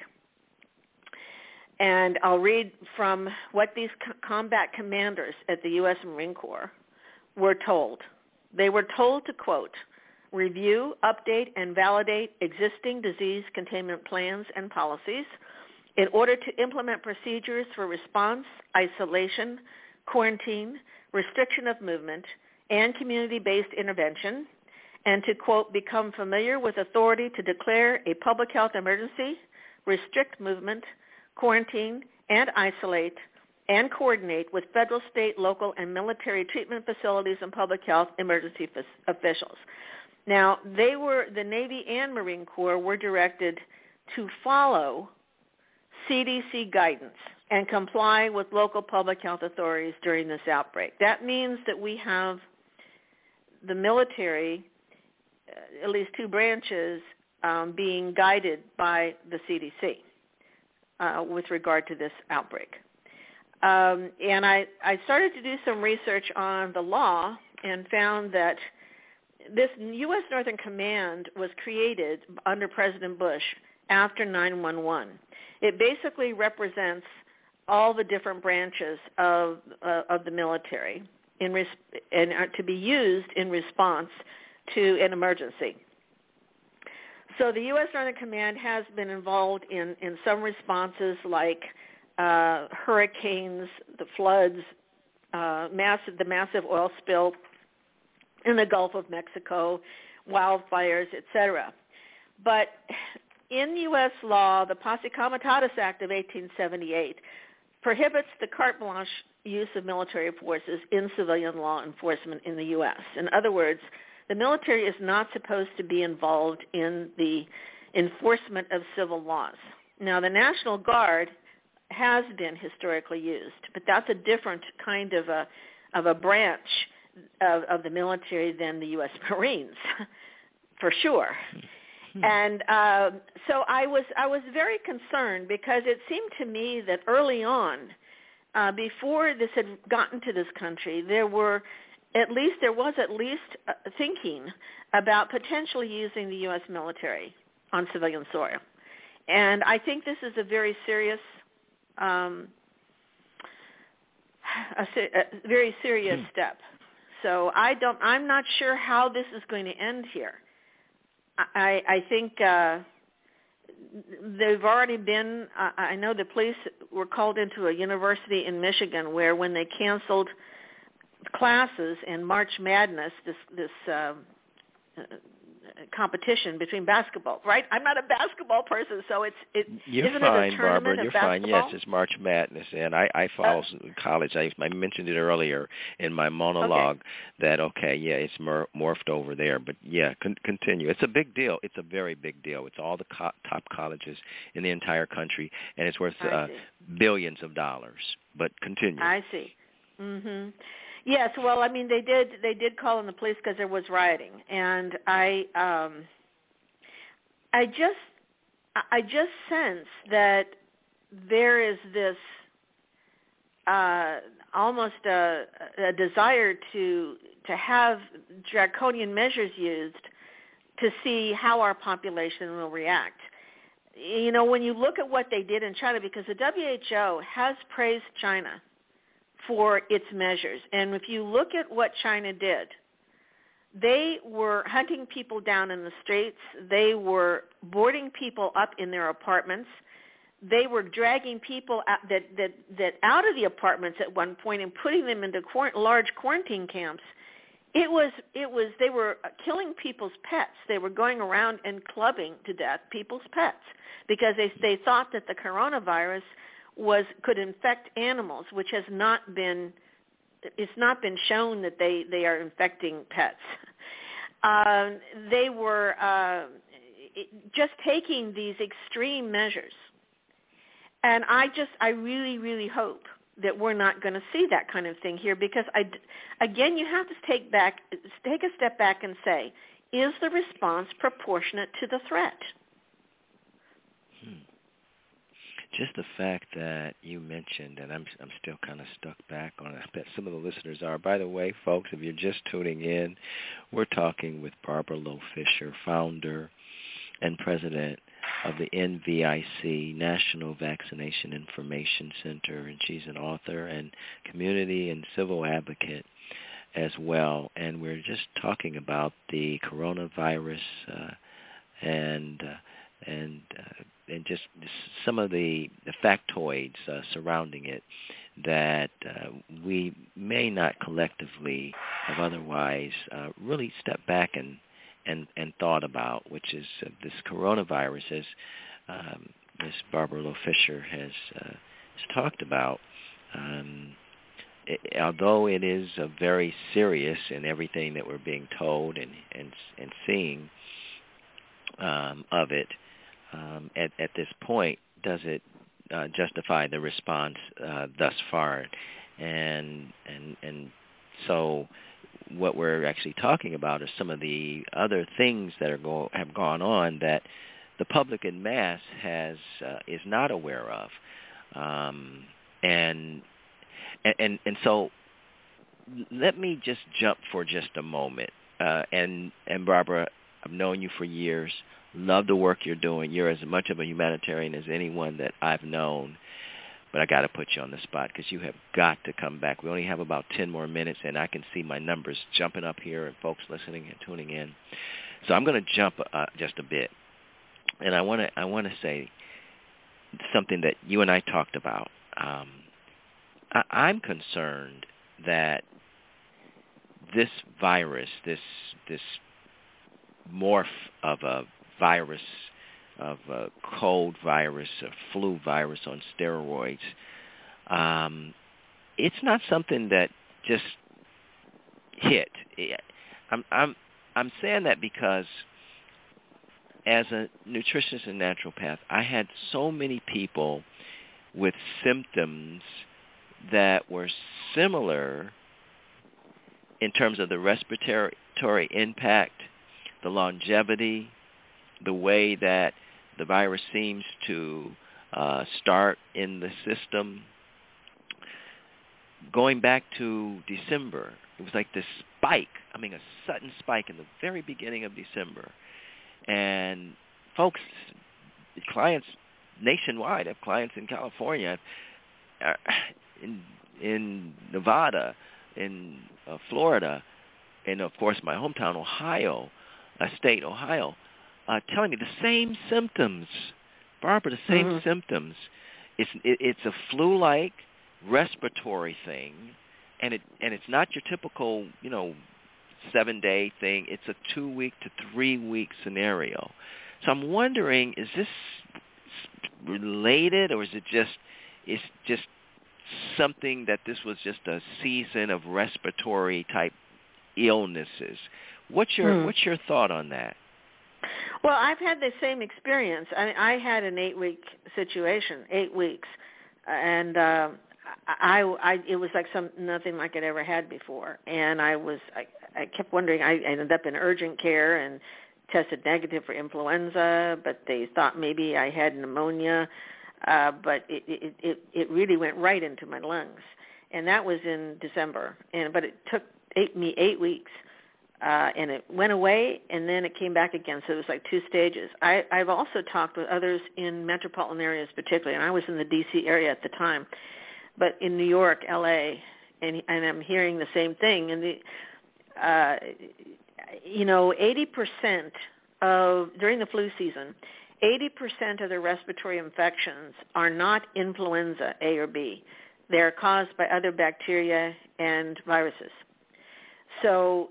And I'll read from what these combat commanders at the U.S. Marine Corps were told. They were told to, quote, review, update, and validate existing disease containment plans and policies in order to implement procedures for response, isolation, quarantine, restriction of movement, and community-based intervention, and to, quote, become familiar with authority to declare a public health emergency, restrict movement, quarantine, and isolate, and coordinate with federal, state, local, and military treatment facilities and public health emergency officials. Now, the Navy and Marine Corps were directed to follow CDC guidance and comply with local public health authorities during this outbreak. That means that we have the military, at least two branches, being guided by the CDC with regard to this outbreak. And I started to do some research on the law and found that this U.S. Northern Command was created under President Bush after 9/11. It basically represents all the different branches of the military and to be used in response to an emergency. So the U.S. Northern Command has been involved in some responses like hurricanes, the floods, the massive oil spill in the Gulf of Mexico, wildfires, etc. But in U.S. law, the Posse Comitatus Act of 1878 prohibits the carte blanche use of military forces in civilian law enforcement in the U.S. In other words, the military is not supposed to be involved in the enforcement of civil laws. Now, the National Guard has been historically used, but that's a different kind of a branch of the military than the U.S. Marines, for sure. And so I was very concerned because it seemed to me that early on, before this had gotten to this country, there was at least thinking about potentially using the U.S. military on civilian soil. And I think this is a very serious step. So I'm not sure how this is going to end here. I think they've already been, I know the police were called into a university in Michigan where when they canceled classes in March Madness, this competition between basketball, right? I'm not a basketball person, so You're fine, Barbara. You're fine. Yes, it's March Madness, and I follow college. I mentioned it earlier in my monologue that it's morphed over there, but continue. It's a big deal. It's a very big deal. It's all the top colleges in the entire country, and it's worth billions of dollars. But continue. I see. Mm-hmm. Yes, well, I mean, they did call in the police because there was rioting, and I just sense that there is this almost a desire to have draconian measures used to see how our population will react. You know, when you look at what they did in China, because the WHO has praised China for its measures. And if you look at what China did, they were hunting people down in the streets. They were boarding people up in their apartments. They were dragging people out, that out of the apartments at one point and putting them into large quarantine camps. They were killing people's pets. They were going around and clubbing to death people's pets because they thought that the coronavirus could infect animals, which it's not been shown that they are infecting pets. They were just taking these extreme measures, and I really, really hope that we're not going to see that kind of thing here, because again, you have to take a step back and say, is the response proportionate to the threat? Just the fact that you mentioned, and I'm still kind of stuck back on it. I bet some of the listeners are. By the way, folks, if you're just tuning in, we're talking with Barbara Loe Fisher, founder and president of the NVIC, National Vaccination Information Center, and she's an author and community and civil advocate. as well, and we're just talking about the coronavirus and just some of the factoids surrounding it that we may not collectively have otherwise really stepped back and thought about, which is this coronavirus, as Ms. Barbara Loe Fisher has talked about. Although it is very serious in everything that we're being told and seeing of it, at this point, does it justify the response thus far? And so what we're actually talking about is some of the other things that have gone on that the public en masse is not aware of, and so let me just jump for just a moment. And Barbara, I've known you for years. Love the work you're doing. You're as much of a humanitarian as anyone that I've known. But I got to put you on the spot because you have got to come back. We only have about 10 more minutes, and I can see my numbers jumping up here and folks listening and tuning in. So I'm going to jump just a bit, and I want to say something that you and I talked about. I'm concerned that this virus, this morph of a virus, of a cold virus, a flu virus on steroids, it's not something that just hit. I'm saying that because as a nutritionist and naturopath, I had so many people with symptoms that were similar in terms of the respiratory impact, the longevity, the way that the virus seems to start in the system. Going back to December, it was like this spike, a sudden spike in the very beginning of December. And folks, clients nationwide, I have clients in California, in Nevada, in Florida, and of course my hometown, Ohio, telling me the same symptoms, Barbara, the same symptoms. It's a flu-like respiratory thing, and it's not your typical 7-day thing. It's a 2-week to 3-week scenario. So I'm wondering, is this related, or is it just something that this was just a season of respiratory type illnesses? What's your thought on that? Well, I've had the same experience. I had an 8-week situation, 8 weeks, and it was like nothing like I'd ever had before. And I kept wondering. I ended up in urgent care and tested negative for influenza, but they thought maybe I had pneumonia. But it really went right into my lungs, and that was in December. But it took me 8 weeks. And it went away, and then it came back again. So it was like 2 stages. I've also talked with others in metropolitan areas particularly, and I was in the D.C. area at the time, but in New York, L.A., and I'm hearing the same thing. And 80% during the flu season, 80% of the respiratory infections are not influenza A or B. They're caused by other bacteria and viruses. So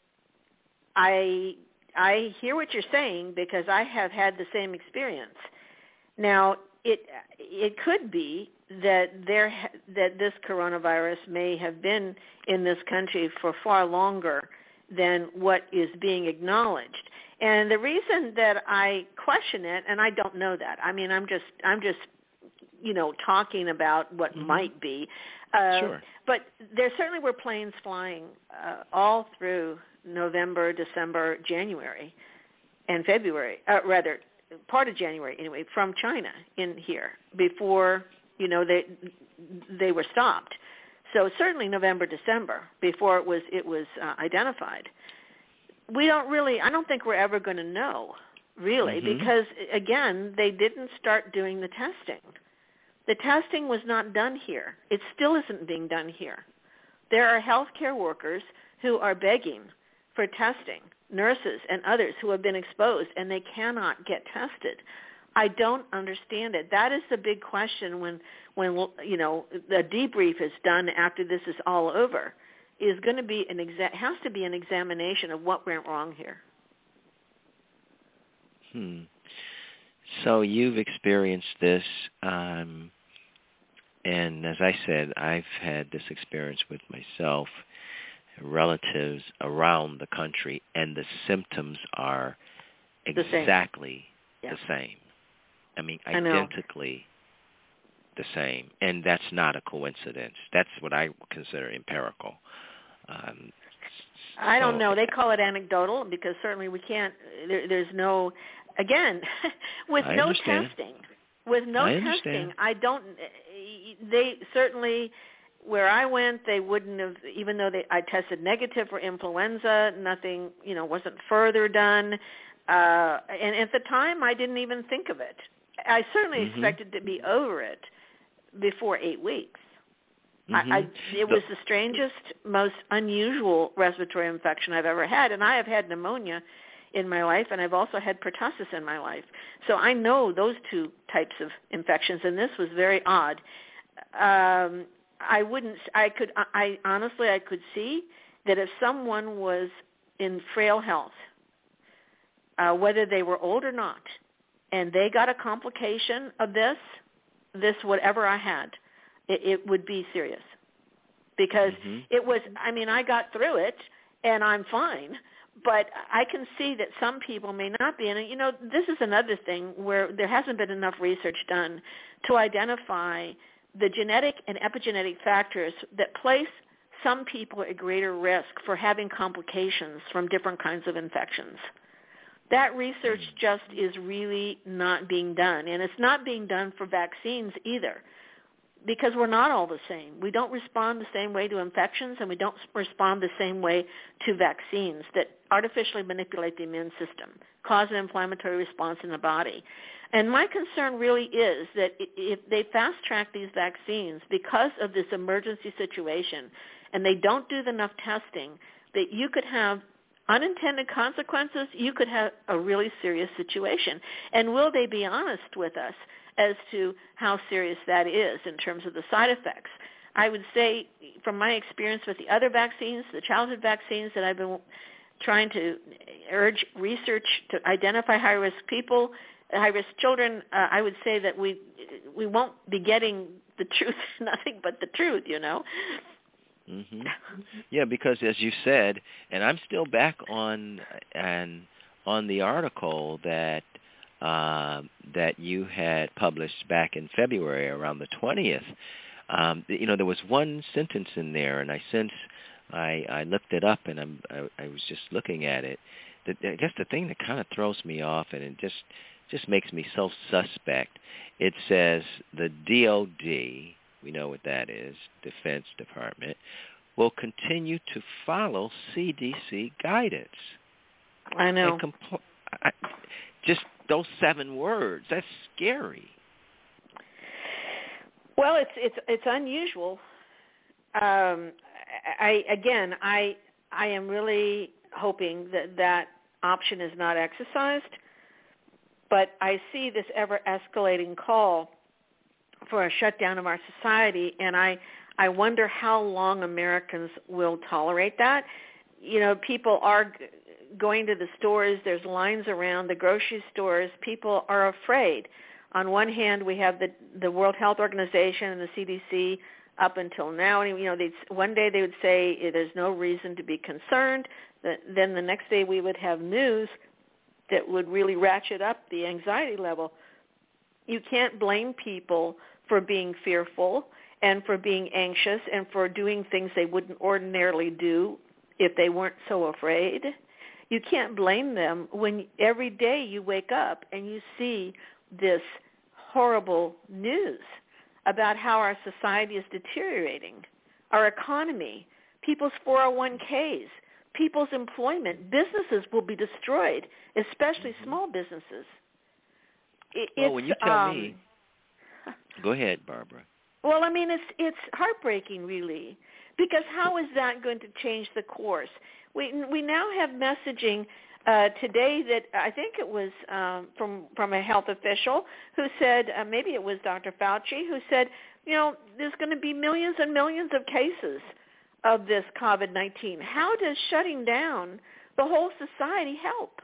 I hear what you're saying because I have had the same experience. Now, it could be that this coronavirus may have been in this country for far longer than what is being acknowledged. And the reason that I question it, and I don't know that. I'm just talking about what might be. Sure. But there certainly were planes flying all through November, December, January, and February, rather part of January anyway, from China in here before they were stopped. So certainly November, December before it was identified. I don't think we're ever going to know really because again they didn't start doing the testing. The testing was not done here. It still isn't being done here. There are healthcare workers who are begging for testing, nurses and others who have been exposed, and they cannot get tested. I don't understand it. That is the big question when the debrief is done after this is all over. Is going to be has to be an examination of what went wrong here. So you've experienced this, and as I said, I've had this experience with myself, relatives around the country, and the symptoms are exactly the same. I mean, identically the same, and that's not a coincidence. That's what I consider empirical. I don't know. They call it anecdotal because certainly we can't. There's no, again, with no testing. With no testing, I don't. They certainly, where I went, they wouldn't have. Even though I tested negative for influenza, nothing, wasn't further done. And at the time, I didn't even think of it. I certainly expected to be over it before 8 weeks. It was the strangest, most unusual respiratory infection I've ever had, and I have had pneumonia in my life, and I've also had pertussis in my life. So I know those two types of infections, and this was very odd. I honestly could see that if someone was in frail health, whether they were old or not, and they got a complication of this whatever I had, it would be serious. Because it was, I got through it, and I'm fine, but I can see that some people may not be. And, this is another thing where there hasn't been enough research done to identify the genetic and epigenetic factors that place some people at greater risk for having complications from different kinds of infections. That research just is really not being done, and it's not being done for vaccines either, because we're not all the same. We don't respond the same way to infections, and we don't respond the same way to vaccines that artificially manipulate the immune system, cause an inflammatory response in the body. And my concern really is that if they fast-track these vaccines because of this emergency situation, and they don't do enough testing, that you could have unintended consequences, you could have a really serious situation. And will they be honest with us as to how serious that is in terms of the side effects? I would say from my experience with the other vaccines, the childhood vaccines that I've been trying to urge research to identify high-risk people, high-risk children, I would say that we won't be getting the truth, nothing but the truth, Yeah, because as you said, and I'm still back on the article that you had published back in February around the 20th. There was one sentence in there, and I looked it up, and I was just looking at it. I guess the thing that kind of throws me off, and it just makes me so suspect. It says the DOD, we know what that is, Defense Department, will continue to follow CDC guidance. I know. Just those 7 words, that's scary. Well, it's unusual. I am really hoping that option is not exercised, but I see this ever-escalating call for a shutdown of our society, and I wonder how long Americans will tolerate that. People are going to the stores. There's lines around the grocery stores. People are afraid. On one hand, we have the World Health Organization and the CDC up until now. And, one day they would say there's no reason to be concerned. Then the next day we would have news that would really ratchet up the anxiety level. You can't blame people for being fearful and for being anxious and for doing things they wouldn't ordinarily do if they weren't so afraid. You can't blame them when every day you wake up and you see this horrible news about how our society is deteriorating, our economy, people's 401ks, people's employment. Businesses will be destroyed, especially small businesses. Well, when you tell me, go ahead, Barbara. Well, I mean, it's heartbreaking, really, because how is that going to change the course? We now have messaging today that I think it was from a health official who said, maybe it was Dr. Fauci, who said, there's going to be millions and millions of cases of this COVID-19. How does shutting down the whole society help?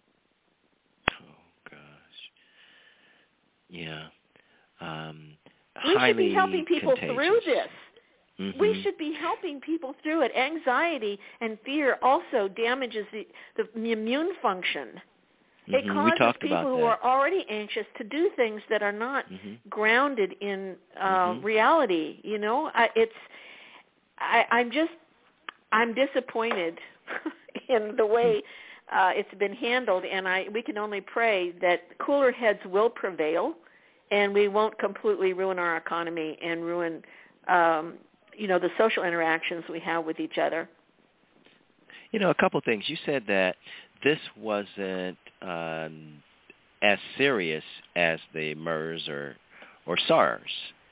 Oh, gosh. Yeah. We should be helping people contagious. through this. Mm-hmm. We should be helping people through it. Anxiety and fear also damages the immune function. Mm-hmm. It causes we talked people about who that. are already anxious to do things that are not grounded in reality. I'm disappointed in the way it's been handled, and we can only pray that cooler heads will prevail, and we won't completely ruin our economy and ruin the social interactions we have with each other. A couple of things. You said that this wasn't as serious as the MERS or SARS.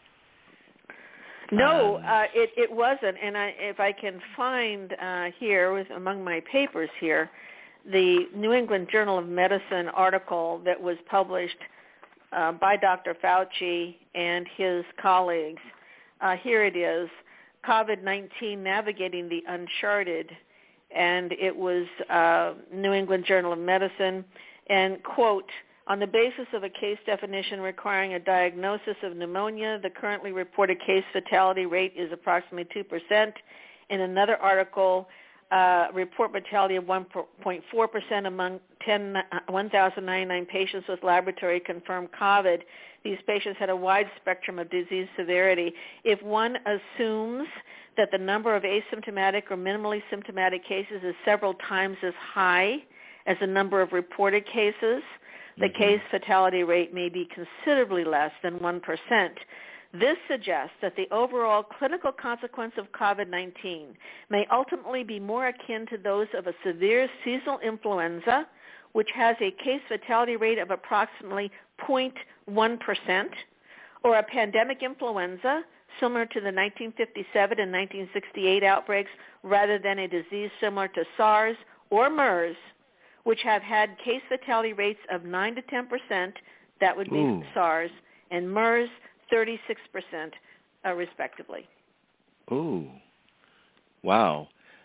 No, it wasn't. And if I can find here, among my papers here, the New England Journal of Medicine article that was published by Dr. Fauci and his colleagues. Here it is, COVID-19 Navigating the Uncharted, and it was New England Journal of Medicine, and, quote, on the basis of a case definition requiring a diagnosis of pneumonia, the currently reported case fatality rate is approximately 2%. In another article, report mortality of 1.4% among 1,099 patients with laboratory-confirmed COVID. These patients had a wide spectrum of disease severity. If one assumes that the number of asymptomatic or minimally symptomatic cases is several times as high as the number of reported cases, the case fatality rate may be considerably less than 1%. This suggests that the overall clinical consequence of COVID-19 may ultimately be more akin to those of a severe seasonal influenza, which has a case fatality rate of approximately 0.1%, or a pandemic influenza similar to the 1957 and 1968 outbreaks, rather than a disease similar to SARS or MERS, which have had case fatality rates of 9 to 10%, that would be SARS, and MERS 36%, respectively. Ooh, wow.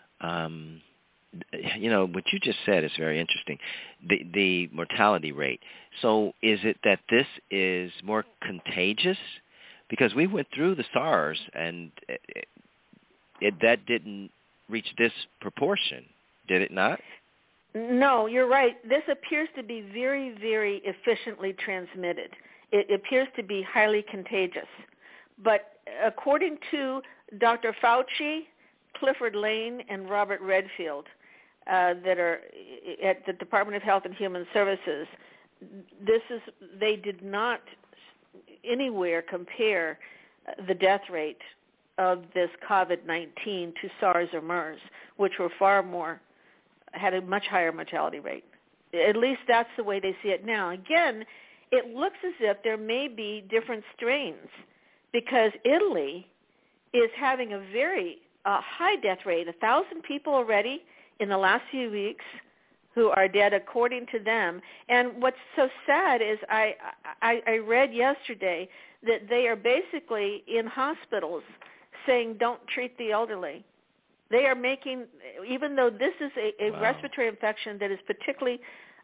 What you just said is very interesting. The mortality rate. So is it that this is more contagious? Because we went through the SARS, and that didn't reach this proportion, did it not? No, you're right. This appears to be very, very efficiently transmitted. It appears to be highly contagious. But according to Dr. Fauci, Clifford Lane, and Robert Redfield, that are at the Department of Health and Human Services, they did not anywhere compare the death rate of this COVID-19 to SARS or MERS, which were had a much higher mortality rate. At least that's the way they see it now. Again, it looks as if there may be different strains, because Italy is having a very high death rate, 1,000 people already in the last few weeks who are dead according to them. And what's so sad is I read yesterday that they are basically in hospitals saying don't treat the elderly. They are making, even though this is a respiratory infection that is particularly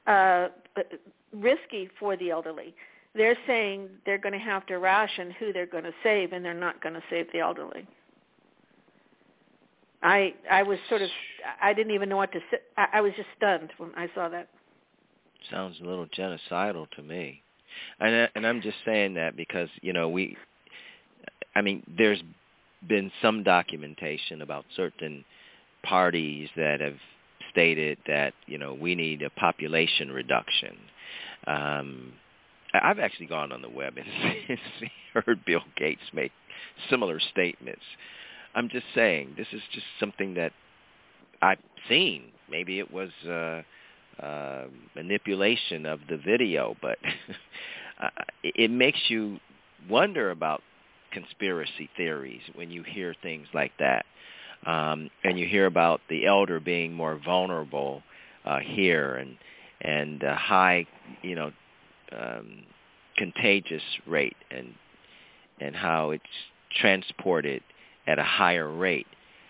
risky for the elderly, they're saying they're going to have to ration who they're going to save, and they're not going to save the elderly. I was I didn't even know what to say. I was just stunned when I saw that. Sounds a little genocidal to me. And I'm just saying that because, there's been some documentation about certain parties that have stated that, we need a population reduction. I've actually gone on the web and heard Bill Gates make similar statements. I'm just saying, this is just something that I've seen. Maybe it was manipulation of the video, but it makes you wonder about conspiracy theories when you hear things like that. And you hear about the elder being more vulnerable here and high, contagious rate and how it's transported at a higher rate.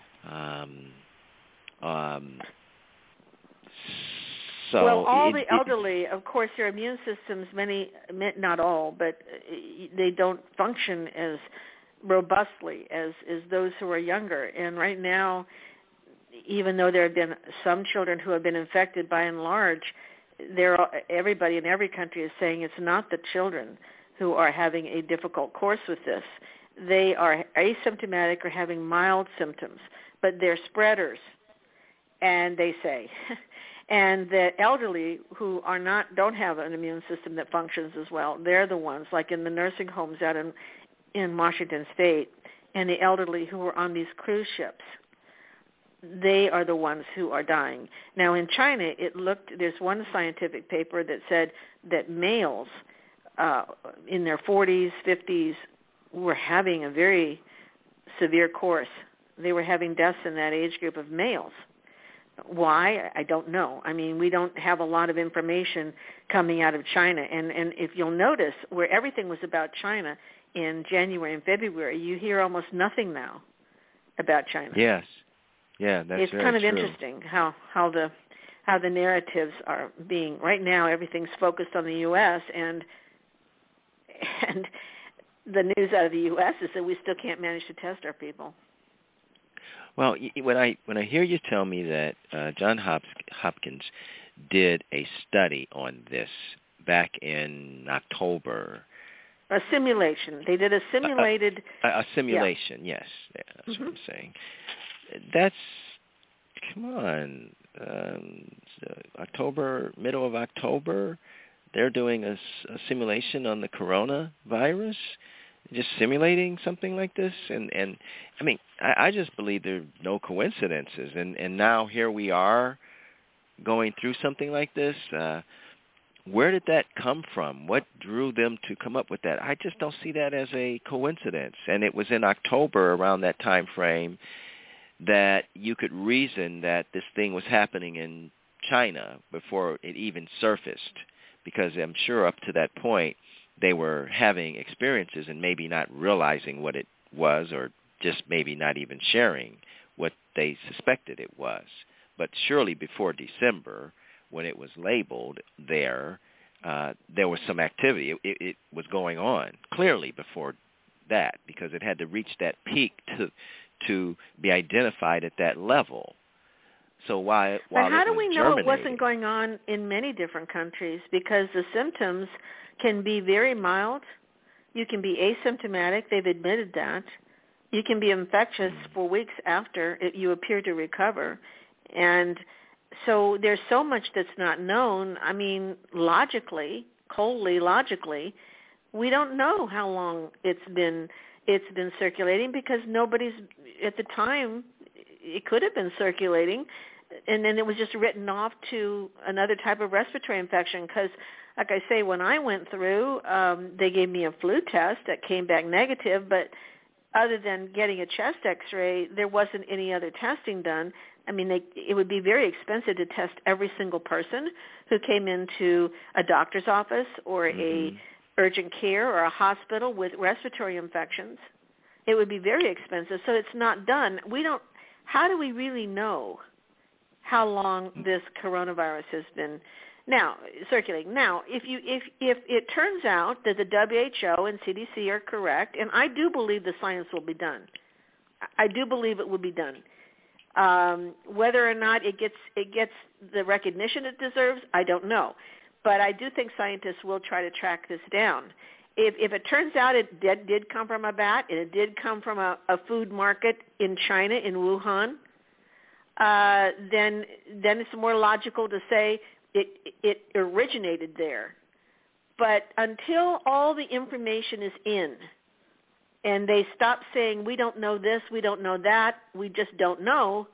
Well, all the elderly, of course, their immune systems, not all, but they don't function as robustly as those who are younger. And right now, even though there have been some children who have been infected, by and large, everybody in every country is saying it's not the children who are having a difficult course with this. They are asymptomatic or having mild symptoms, but they're spreaders, and they say. And the elderly who don't have an immune system that functions as well, they're the ones, like in the nursing homes out in Washington State, and the elderly who are on these cruise ships, they are the ones who are dying. Now, in China, there's one scientific paper that said that males in their 40s, 50s were having a very severe course. They were having deaths in that age group of males. Why? I don't know. I mean, we don't have a lot of information coming out of China. And if you'll notice, where everything was about China in January and February, you hear almost nothing now about China. Yes. Yeah, that's it's kind of interesting how the narratives are being. Right now, everything's focused on the U.S. and the news out of the U.S. is that we still can't manage to test our people. Well, when I hear you tell me that Johns Hopkins did a study on this back in October. A simulation. They did a simulated... A simulation, yes. Yeah, that's what I'm saying. That's, come on, October, middle of October, they're doing a simulation on the coronavirus, just simulating something like this. And I mean, I just believe there are no coincidences. And now here we are going through something like this. Where did that come from? What drew them to come up with that? I just don't see that as a coincidence. And it was in October, around that time frame, that you could reason that this thing was happening in China before it even surfaced, because I'm sure up to that point they were having experiences and maybe not realizing what it was, or just maybe not even sharing what they suspected it was. But surely before December, when it was labeled there was some activity. It was going on clearly before that, because it had to reach that peak to be identified at that level. So while how do we know it wasn't germinating, going on in many different countries? Because the symptoms can be very mild. You can be asymptomatic. They've admitted that. You can be infectious for weeks after you appear to recover. And so there's so much that's not known. I mean, coldly logically, we don't know how long it's been circulating, because nobody's, at the time, it could have been circulating, and then it was just written off to another type of respiratory infection. Because, like I say, when I went through, they gave me a flu test that came back negative, but other than getting a chest X-ray, there wasn't any other testing done. I mean, it would be very expensive to test every single person who came into a doctor's office or a urgent care or a hospital with respiratory infections. It would be very expensive, so it's not done. How do we really know how long this coronavirus has been circulating? Now, if it turns out that the WHO and CDC are correct, and I do believe the science will be done. I do believe it will be done. Whether or not it gets the recognition it deserves, I don't know. But I do think scientists will try to track this down. If it turns out it did come from a bat, and it did come from a food market in China, in Wuhan, then it's more logical to say it originated there. But until all the information is in, and they stop saying, we don't know this, we don't know that, we just don't know,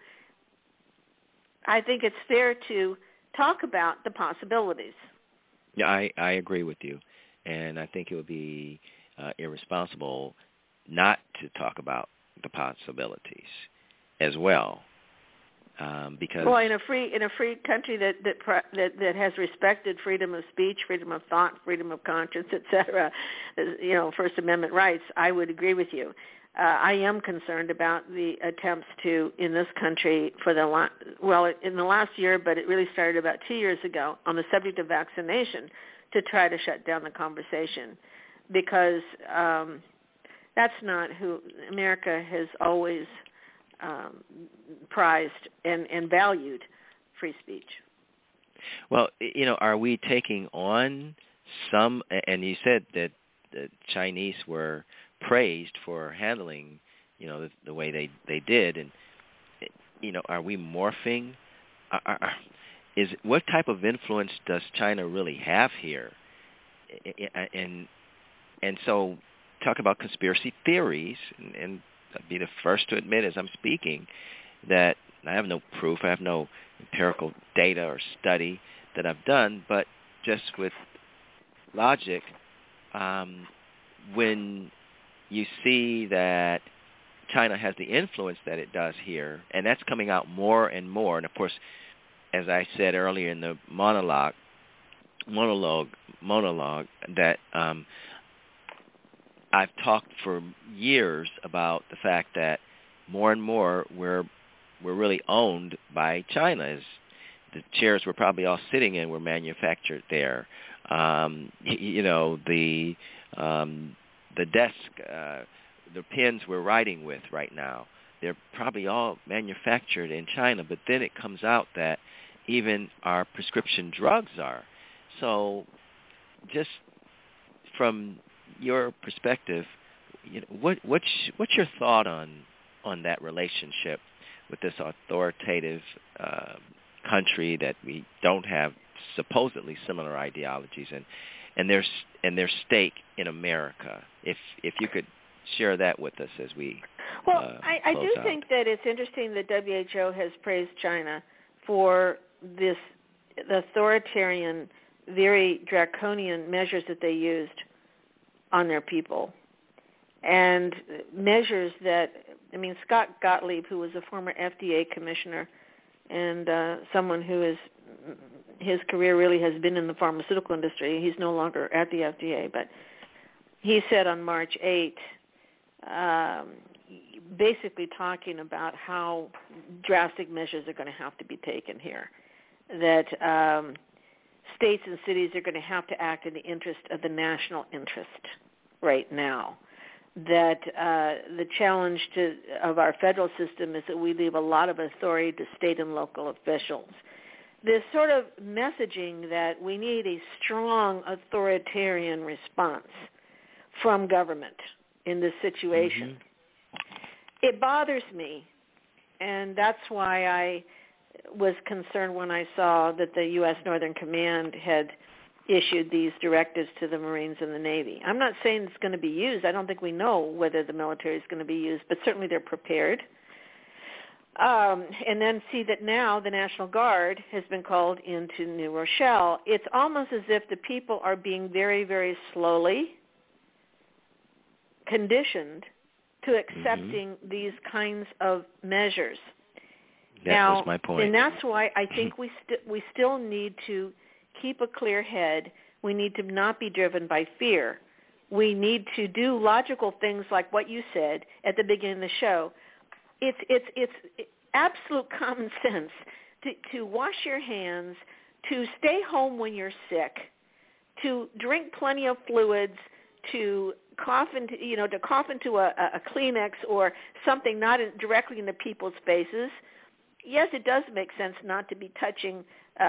I think it's fair to talk about the possibilities. Yeah, I agree with you. And I think it would be irresponsible not to talk about the possibilities as well. Because in a free country that has respected freedom of speech, freedom of thought, freedom of conscience, etc., First Amendment rights, I would agree with you. I am concerned about the attempts to, in this country, in the last year, but it really started about 2 years ago, on the subject of vaccination, to try to shut down the conversation, because that's not who America has always prized and valued free speech. Well, are we taking on some, and you said that the Chinese were praised for handling, the way they did, and, are we morphing? What type of influence does China really have here? And so talk about conspiracy theories, and I'd be the first to admit as I'm speaking that I have no proof, I have no empirical data or study that I've done, but just with logic, when you see that China has the influence that it does here, and that's coming out more and more, and of course, as I said earlier in the monologue that I've talked for years about the fact that more and more we're really owned by China. As the chairs we're probably all sitting in were manufactured there. The desk, the pens we're writing with right now, they're probably all manufactured in China. But then it comes out that even our prescription drugs are. So just from your perspective, what's your thought on that relationship with this authoritative country that we don't have supposedly similar ideologies and their stake in America? If you could share that with us as we I do out. think that it's interesting that WHO has praised China for this authoritarian, very draconian measures that they used on their people, and measures that, Scott Gottlieb, who was a former FDA commissioner and someone who his career really has been in the pharmaceutical industry. He's no longer at the FDA, but he said on March 8th, basically talking about how drastic measures are going to have to be taken here, that states and cities are going to have to act in the interest of the national interest right now, that the challenge of our federal system is that we leave a lot of authority to state and local officials. This sort of messaging that we need a strong authoritarian response from government in this situation. It bothers me, and that's why I was concerned when I saw that the U.S. Northern Command had issued these directives to the Marines and the Navy. I'm not saying it's going to be used. I don't think we know whether the military is going to be used, but certainly they're prepared. And then see that now the National Guard has been called into New Rochelle. It's almost as if the people are being very, very slowly conditioned to accepting these kinds of measures. That was my point. And that's why I think we still need to keep a clear head. We need to not be driven by fear. We need to do logical things like what you said at the beginning of the show. It's absolute common sense to wash your hands, to stay home when you're sick, to drink plenty of fluids, to cough into a Kleenex or something not directly into people's faces. Yes, it does make sense not to be touching,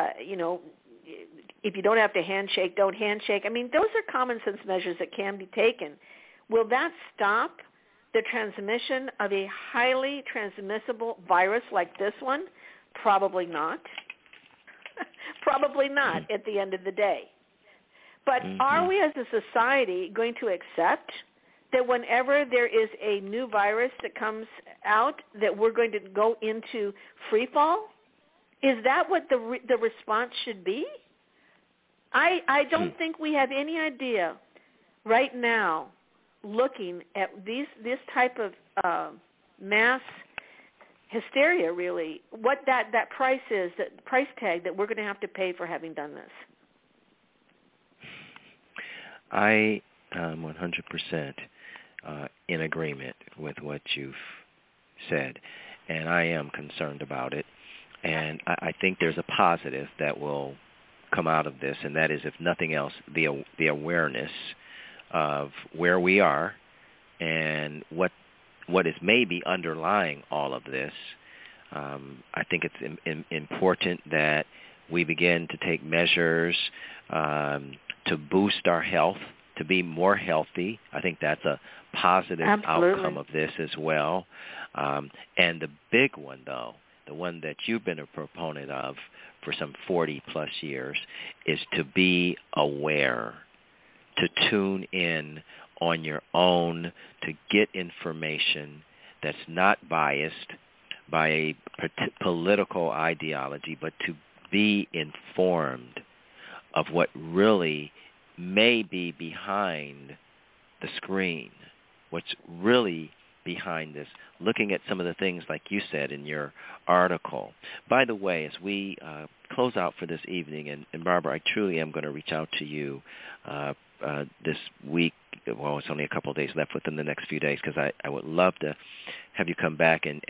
if you don't have to handshake, don't handshake. Those are common sense measures that can be taken. Will that stop the transmission of a highly transmissible virus like this one? Probably not. Probably not at the end of the day. But are we as a society going to accept that whenever there is a new virus that comes out that we're going to go into free fall? Is that what the response should be? I don't think we have any idea right now looking at this type of mass hysteria, really, what that price is, that price tag that we're going to have to pay for having done this. I am 100% in agreement with what you've said, and I am concerned about it. And I think there's a positive that will come out of this, and that is, if nothing else, the awareness of where we are and what is maybe underlying all of this. I think it's important that we begin to take measures to boost our health, to be more healthy. I think that's a positive outcome of this as well. And the big one, though, the one that you've been a proponent of for some 40-plus years, is to be aware, to tune in on your own, to get information that's not biased by a political ideology, but to be informed of what really may be behind the screen, what's really behind this, looking at some of the things like you said in your article. By the way, as we close out for this evening, and Barbara, I truly am going to reach out to you this week. Well, it's only a couple of days left within the next few days, because I would love to have you come back and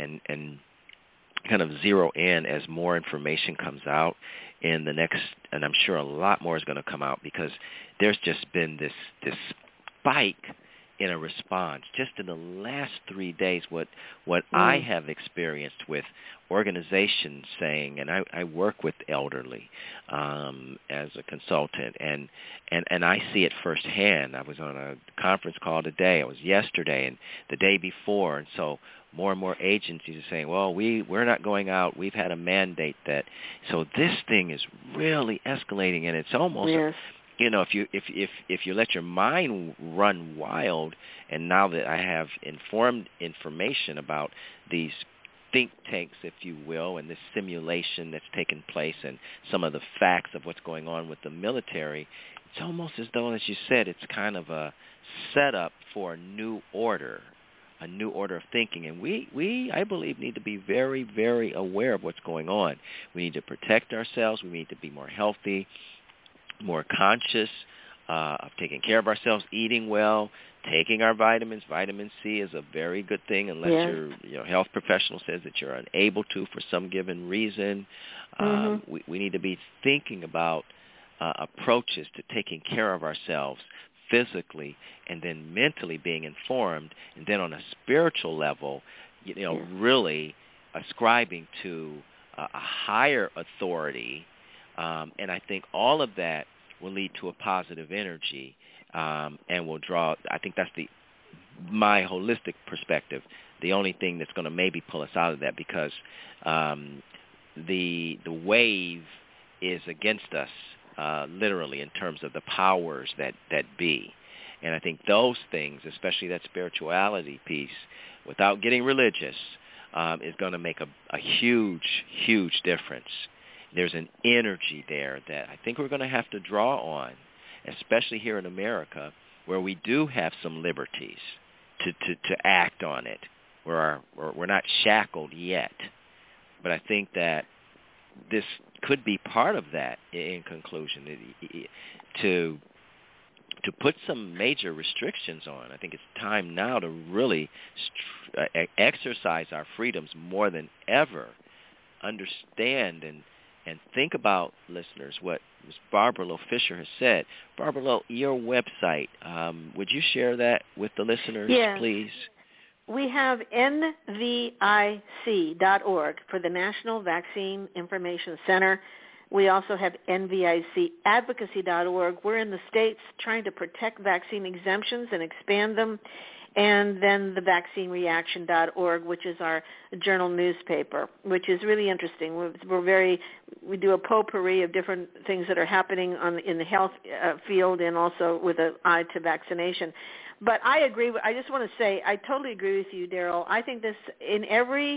kind of zero in as more information comes out in the next, and I'm sure a lot more is going to come out, because there's just been this spike in a response just in the last 3 days, what I have experienced with organizations saying, and I work with elderly as a consultant, and I see it firsthand. I was on a conference call today, I was yesterday, and the day before, and so more and more agencies are saying, well, we're not going out, we've had a mandate that, so this thing is really escalating, and it's almost if you let your mind run wild, and now that I have informed information about these think tanks, if you will, and this simulation that's taken place and some of the facts of what's going on with the military, it's almost as though, as you said, it's kind of a setup for a new order of thinking. And we, I believe, need to be very, very aware of what's going on. We need to protect ourselves. We need to be more healthy, more conscious of taking care of ourselves, eating well, taking our vitamins. Vitamin C is a very good thing, unless your health professional says that you're unable to for some given reason. We need to be thinking about approaches to taking care of ourselves physically and then mentally being informed, and then on a spiritual level, really ascribing to a higher authority. And I think all of that will lead to a positive energy and will draw, I think that's my holistic perspective, the only thing that's going to maybe pull us out of that, because the wave is against us, literally, in terms of the powers that be. And I think those things, especially that spirituality piece, without getting religious, is going to make a huge, huge difference. There's an energy there that I think we're going to have to draw on, especially here in America, where we do have some liberties to act on it. We're not shackled yet. But I think that this could be part of that, in conclusion, to put some major restrictions on. I think it's time now to really exercise our freedoms more than ever, understand and think about, listeners, what Ms. Barbara Loe Fisher has said. Barbara Loe, your website, would you share that with the listeners, please? We have NVIC.org for the National Vaccine Information Center. We also have NVICadvocacy.org. We're in the States trying to protect vaccine exemptions and expand them. And then the vaccinereaction.org, which is our journal newspaper, which is really interesting. We do a potpourri of different things that are happening in the health field, and also with an eye to vaccination. But I agree. I just want to say I totally agree with you, Daryl. I think this, in every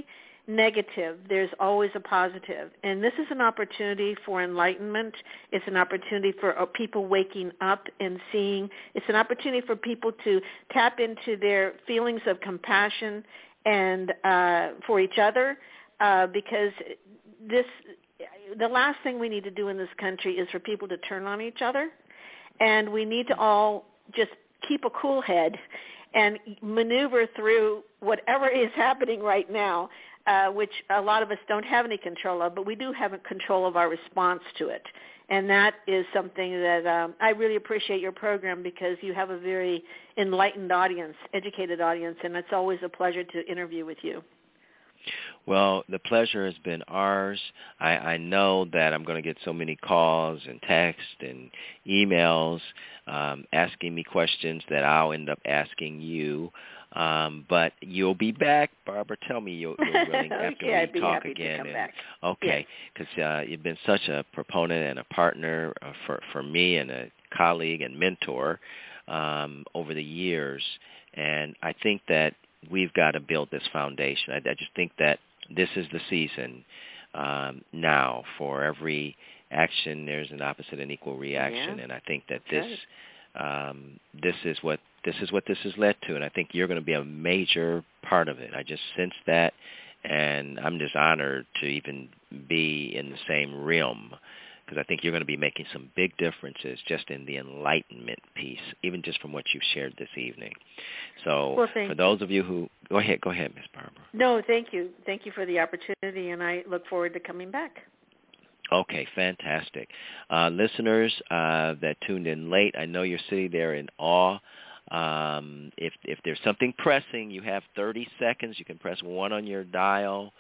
negative. There's always a positive. And this is an opportunity for enlightenment. It's an opportunity for people waking up and seeing. It's an opportunity for people to tap into their feelings of compassion and for each other, because the last thing we need to do in this country is for people to turn on each other. And we need to all just keep a cool head and maneuver through whatever is happening right now, which a lot of us don't have any control of, but we do have control of our response to it. And that is something that I really appreciate your program, because you have a very enlightened audience, educated audience, and it's always a pleasure to interview with you. Well, the pleasure has been ours. I know that I'm going to get so many calls and texts and emails asking me questions that I'll end up asking you. But you'll be back, Barbara. Tell me you're willing after okay, we talk again. To come back. Okay, because you've been such a proponent and a partner for me, and a colleague and mentor over the years. And I think that we've got to build this foundation. I just think that this is the season now. For every action, there's an opposite and equal reaction, and I think that this is what this has led to, and I think you're going to be a major part of it. I just sense that, and I'm just honored to even be in the same realm, because I think you're going to be making some big differences just in the enlightenment piece, even just from what you've shared this evening. So for those of you who – go ahead, Ms. Barbara. No, thank you. Thank you for the opportunity, and I look forward to coming back. Okay, fantastic. Listeners that tuned in late, I know you're sitting there in awe. If there's something pressing, you have 30 seconds. You can press 1 on your dial,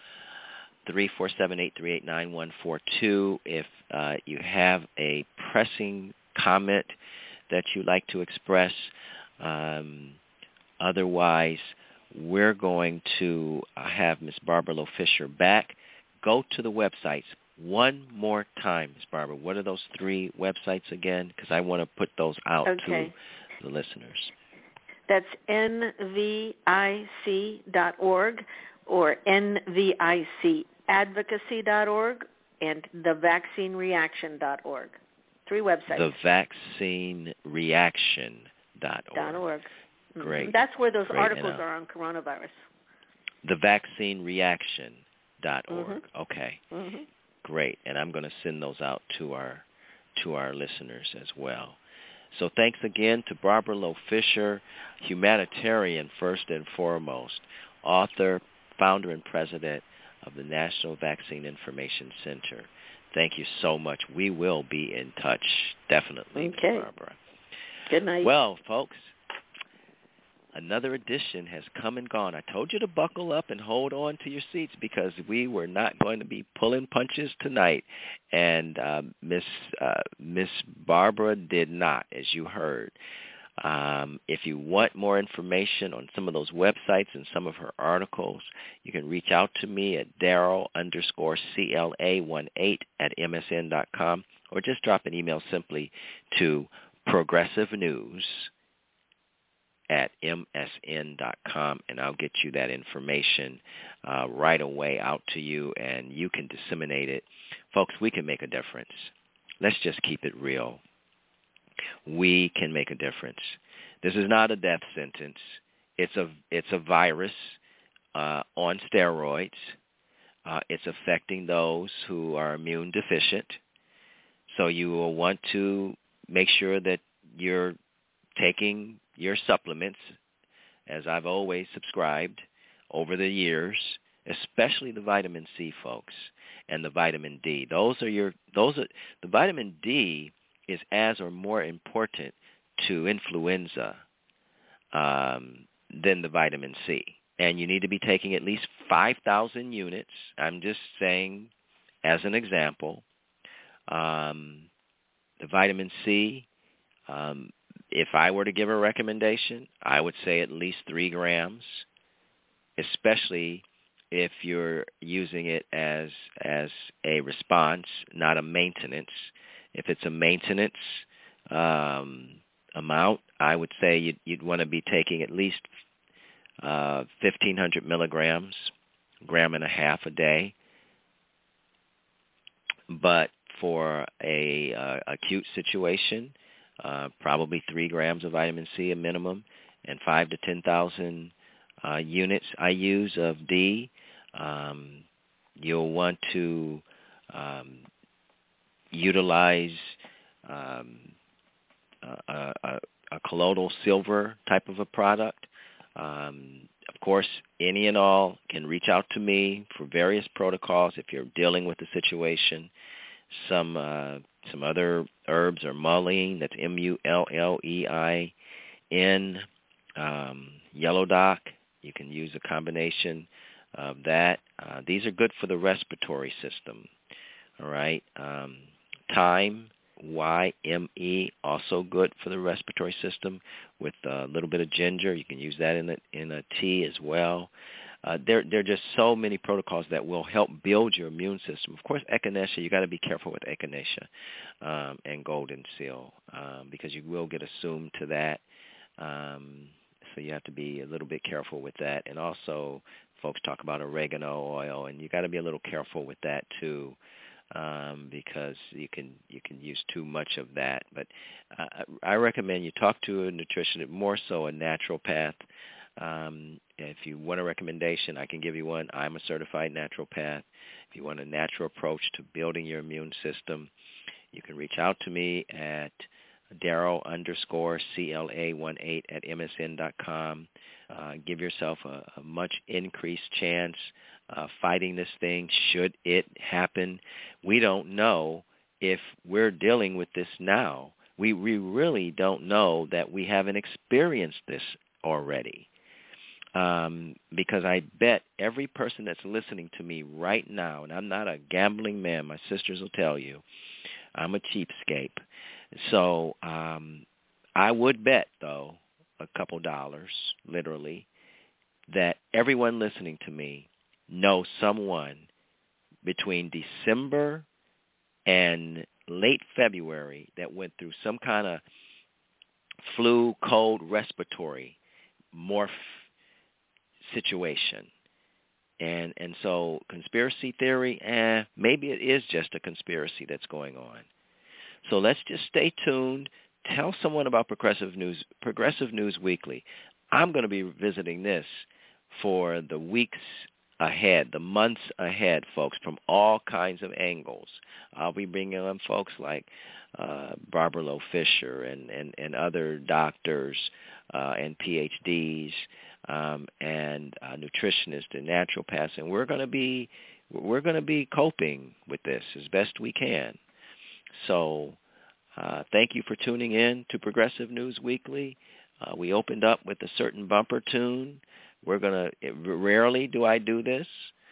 347-838-9142. If you have a pressing comment that you'd like to express. Otherwise, we're going to have Ms. Barbara Loe Fisher back. Go to the websites one more time, Ms. Barbara. What are those 3 websites again? Because I want to put those out to the listeners. That's nvic.org or nvicadvocacy.org and thevaccinereaction.org. 3 websites. Thevaccinereaction.org. Great. That's where those articles are on coronavirus. Thevaccinereaction.org. Okay. Great. And I'm going to send those out to our listeners as well. So thanks again to Barbara Loe Fisher, humanitarian first and foremost, author, founder, and president of the National Vaccine Information Center. Thank you so much. We will be in touch, definitely, Ms. Barbara. Good night. Well, folks, another edition has come and gone. I told you to buckle up and hold on to your seats, because we were not going to be pulling punches tonight. And Miss Barbara did not, as you heard. If you want more information on some of those websites and some of her articles, you can reach out to me at Daryl_CLA18@MSN.com, or just drop an email simply to progressivenews@MSN.com, and I'll get you that information right away out to you, and you can disseminate it. Folks, we can make a difference. Let's just keep it real. We can make a difference. This is not a death sentence. It's a virus on steroids. It's affecting those who are immune deficient. So you will want to make sure that you're taking your supplements, as I've always subscribed over the years, especially the vitamin C, folks, and the vitamin D. The vitamin D is as or more important to influenza than the vitamin C. And you need to be taking at least 5,000 units. I'm just saying as an example. The vitamin C, if I were to give a recommendation, I would say at least 3 grams, especially if you're using it as a response, not a maintenance. If it's a maintenance amount, I would say you'd want to be taking at least 1,500 milligrams gram and a half a day. But for a acute situation, probably 3 grams of vitamin C a minimum, and 5 to 10,000 units IUs of D. You'll want to utilize a colloidal silver type of a product. Of course, any and all can reach out to me for various protocols if you're dealing with the situation. Some other herbs are mullein, that's mullein, yellow dock. You can use a combination of that. These are good for the respiratory system. All right. Thyme, YME, also good for the respiratory system with a little bit of ginger. You can use that in a tea as well. There are just so many protocols that will help build your immune system. Of course, echinacea, you got to be careful with echinacea and golden seal because you will get assumed to that. So you have to be a little bit careful with that. And also, folks talk about oregano oil, and you got to be a little careful with that too. Because you can use too much of that. But I recommend you talk to a nutritionist, more so a naturopath. If you want a recommendation, I can give you one. I'm a certified naturopath. If you want a natural approach to building your immune system, you can reach out to me at Darryl_CLA18@MSN.com. Give yourself a much increased chance fighting this thing should it happen. We don't know if we're dealing with this now. We really don't know that we haven't experienced this already. Because I bet every person that's listening to me right now, and I'm not a gambling man, my sisters will tell you, I'm a cheapskate. So I would bet, though, a couple dollars, literally, that everyone listening to me knows someone between December and late February that went through some kind of flu, cold, respiratory morph situation. And so conspiracy theory, maybe it is just a conspiracy that's going on. So let's just stay tuned. Tell someone about Progressive News Weekly. I'm going to be visiting this for the weeks ahead, the months ahead, folks, from all kinds of angles. I'll be bringing on folks like Barbara Loe Fisher and other doctors and PhDs and nutritionists and naturopaths, and we're going to be coping with this as best we can. So thank you for tuning in to Progressive News Weekly. We opened up with a certain bumper tune. Rarely do I do this,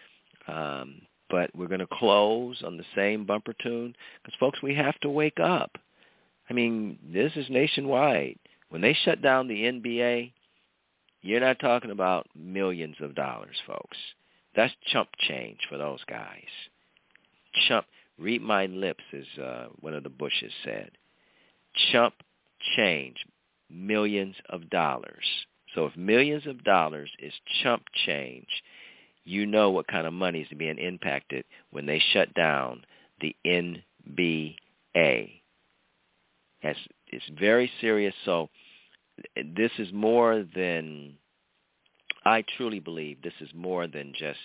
but we're going to close on the same bumper tune because, folks, we have to wake up. I mean, this is nationwide. When they shut down the NBA, you're not talking about millions of dollars, folks. That's chump change for those guys. Chump, read my lips, as one of the Bushes said. Chump change, millions of dollars. So if millions of dollars is chump change, you know what kind of money is being impacted when they shut down the NBA. It's very serious. So this is more than, I truly believe this is more than just,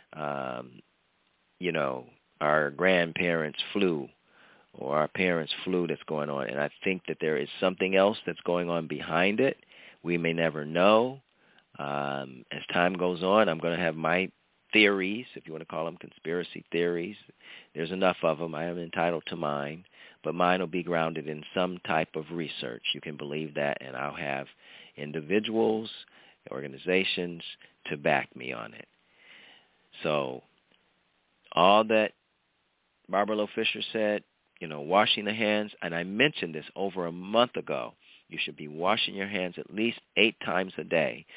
our grandparents' flu or our parents' flu that's going on. And I think that there is something else that's going on behind it. We may never know. As time goes on, I'm going to have my theories, if you want to call them conspiracy theories. There's enough of them. I am entitled to mine. But mine will be grounded in some type of research. You can believe that. And I'll have individuals, organizations to back me on it. So all that Barbara Loe Fisher said, washing the hands, and I mentioned this over a month ago. You should be washing your hands at least 8 times a day.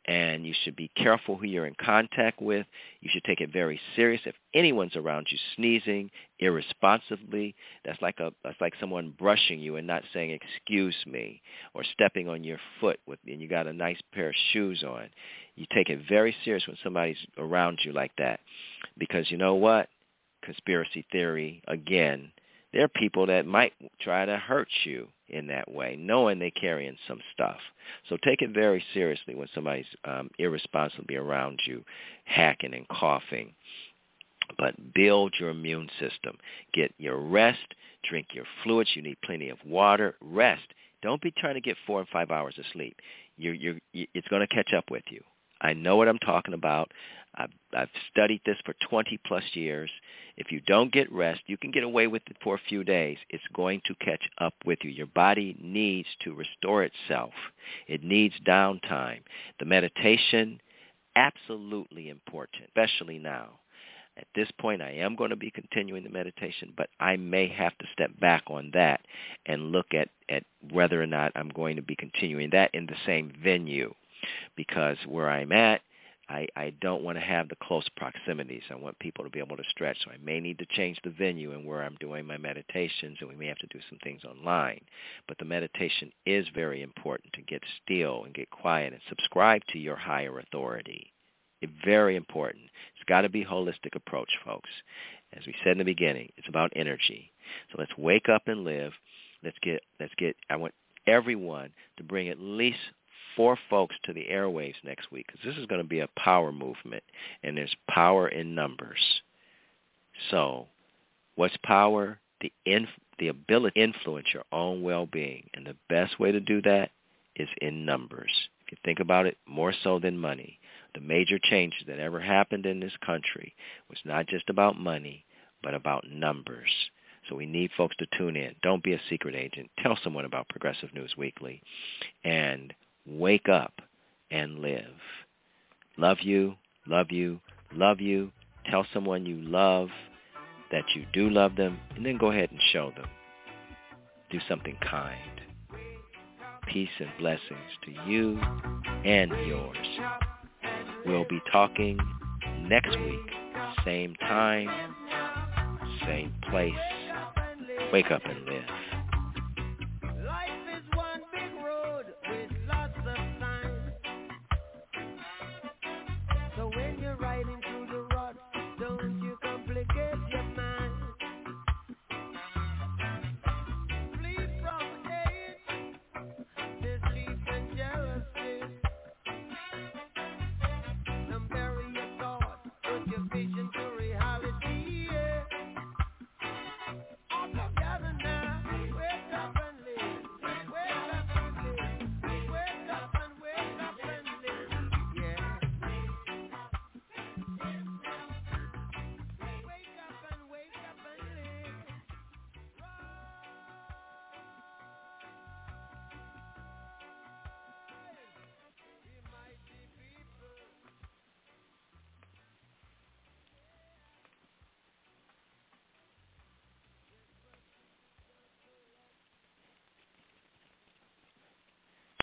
and you should be careful who you're in contact with. You should take it very serious. If anyone's around you sneezing irresponsibly, that's like someone brushing you and not saying excuse me, or stepping on your foot and you got a nice pair of shoes on. You take it very serious when somebody's around you like that, because you know what? Conspiracy theory, again, there are people that might try to hurt you in that way, knowing they're carrying some stuff. So take it very seriously when somebody's irresponsibly around you, hacking and coughing. But build your immune system. Get your rest. Drink your fluids. You need plenty of water. Rest. Don't be trying to get 4 and 5 hours of sleep. It's going to catch up with you. I know what I'm talking about. I've studied this for 20-plus years. If you don't get rest, you can get away with it for a few days. It's going to catch up with you. Your body needs to restore itself. It needs downtime. The meditation, absolutely important, especially now. At this point, I am going to be continuing the meditation, but I may have to step back on that and look at whether or not I'm going to be continuing that in the same venue, because where I'm at, I don't want to have the close proximities. I want people to be able to stretch, so I may need to change the venue and where I'm doing my meditations, and we may have to do some things online. But the meditation is very important, to get still and get quiet and subscribe to your higher authority. It's very important. It's got to be a holistic approach, folks. As we said in the beginning, it's about energy. So let's wake up and live. I want everyone to bring at least 4 folks to the airwaves next week, because this is going to be a power movement, and there's power in numbers. So what's power? The ability to influence your own well-being, and the best way to do that is in numbers. If you think about it, more so than money. The major changes that ever happened in this country was not just about money, but about numbers. So we need folks to tune in. Don't be a secret agent. Tell someone about Progressive News Weekly, and wake up and live. Love you, love you, love you. Tell someone you love that you do love them, and then go ahead and show them. Do something kind. Peace and blessings to you and yours. We'll be talking next week, same time, same place. Wake up and live. So when you're riding through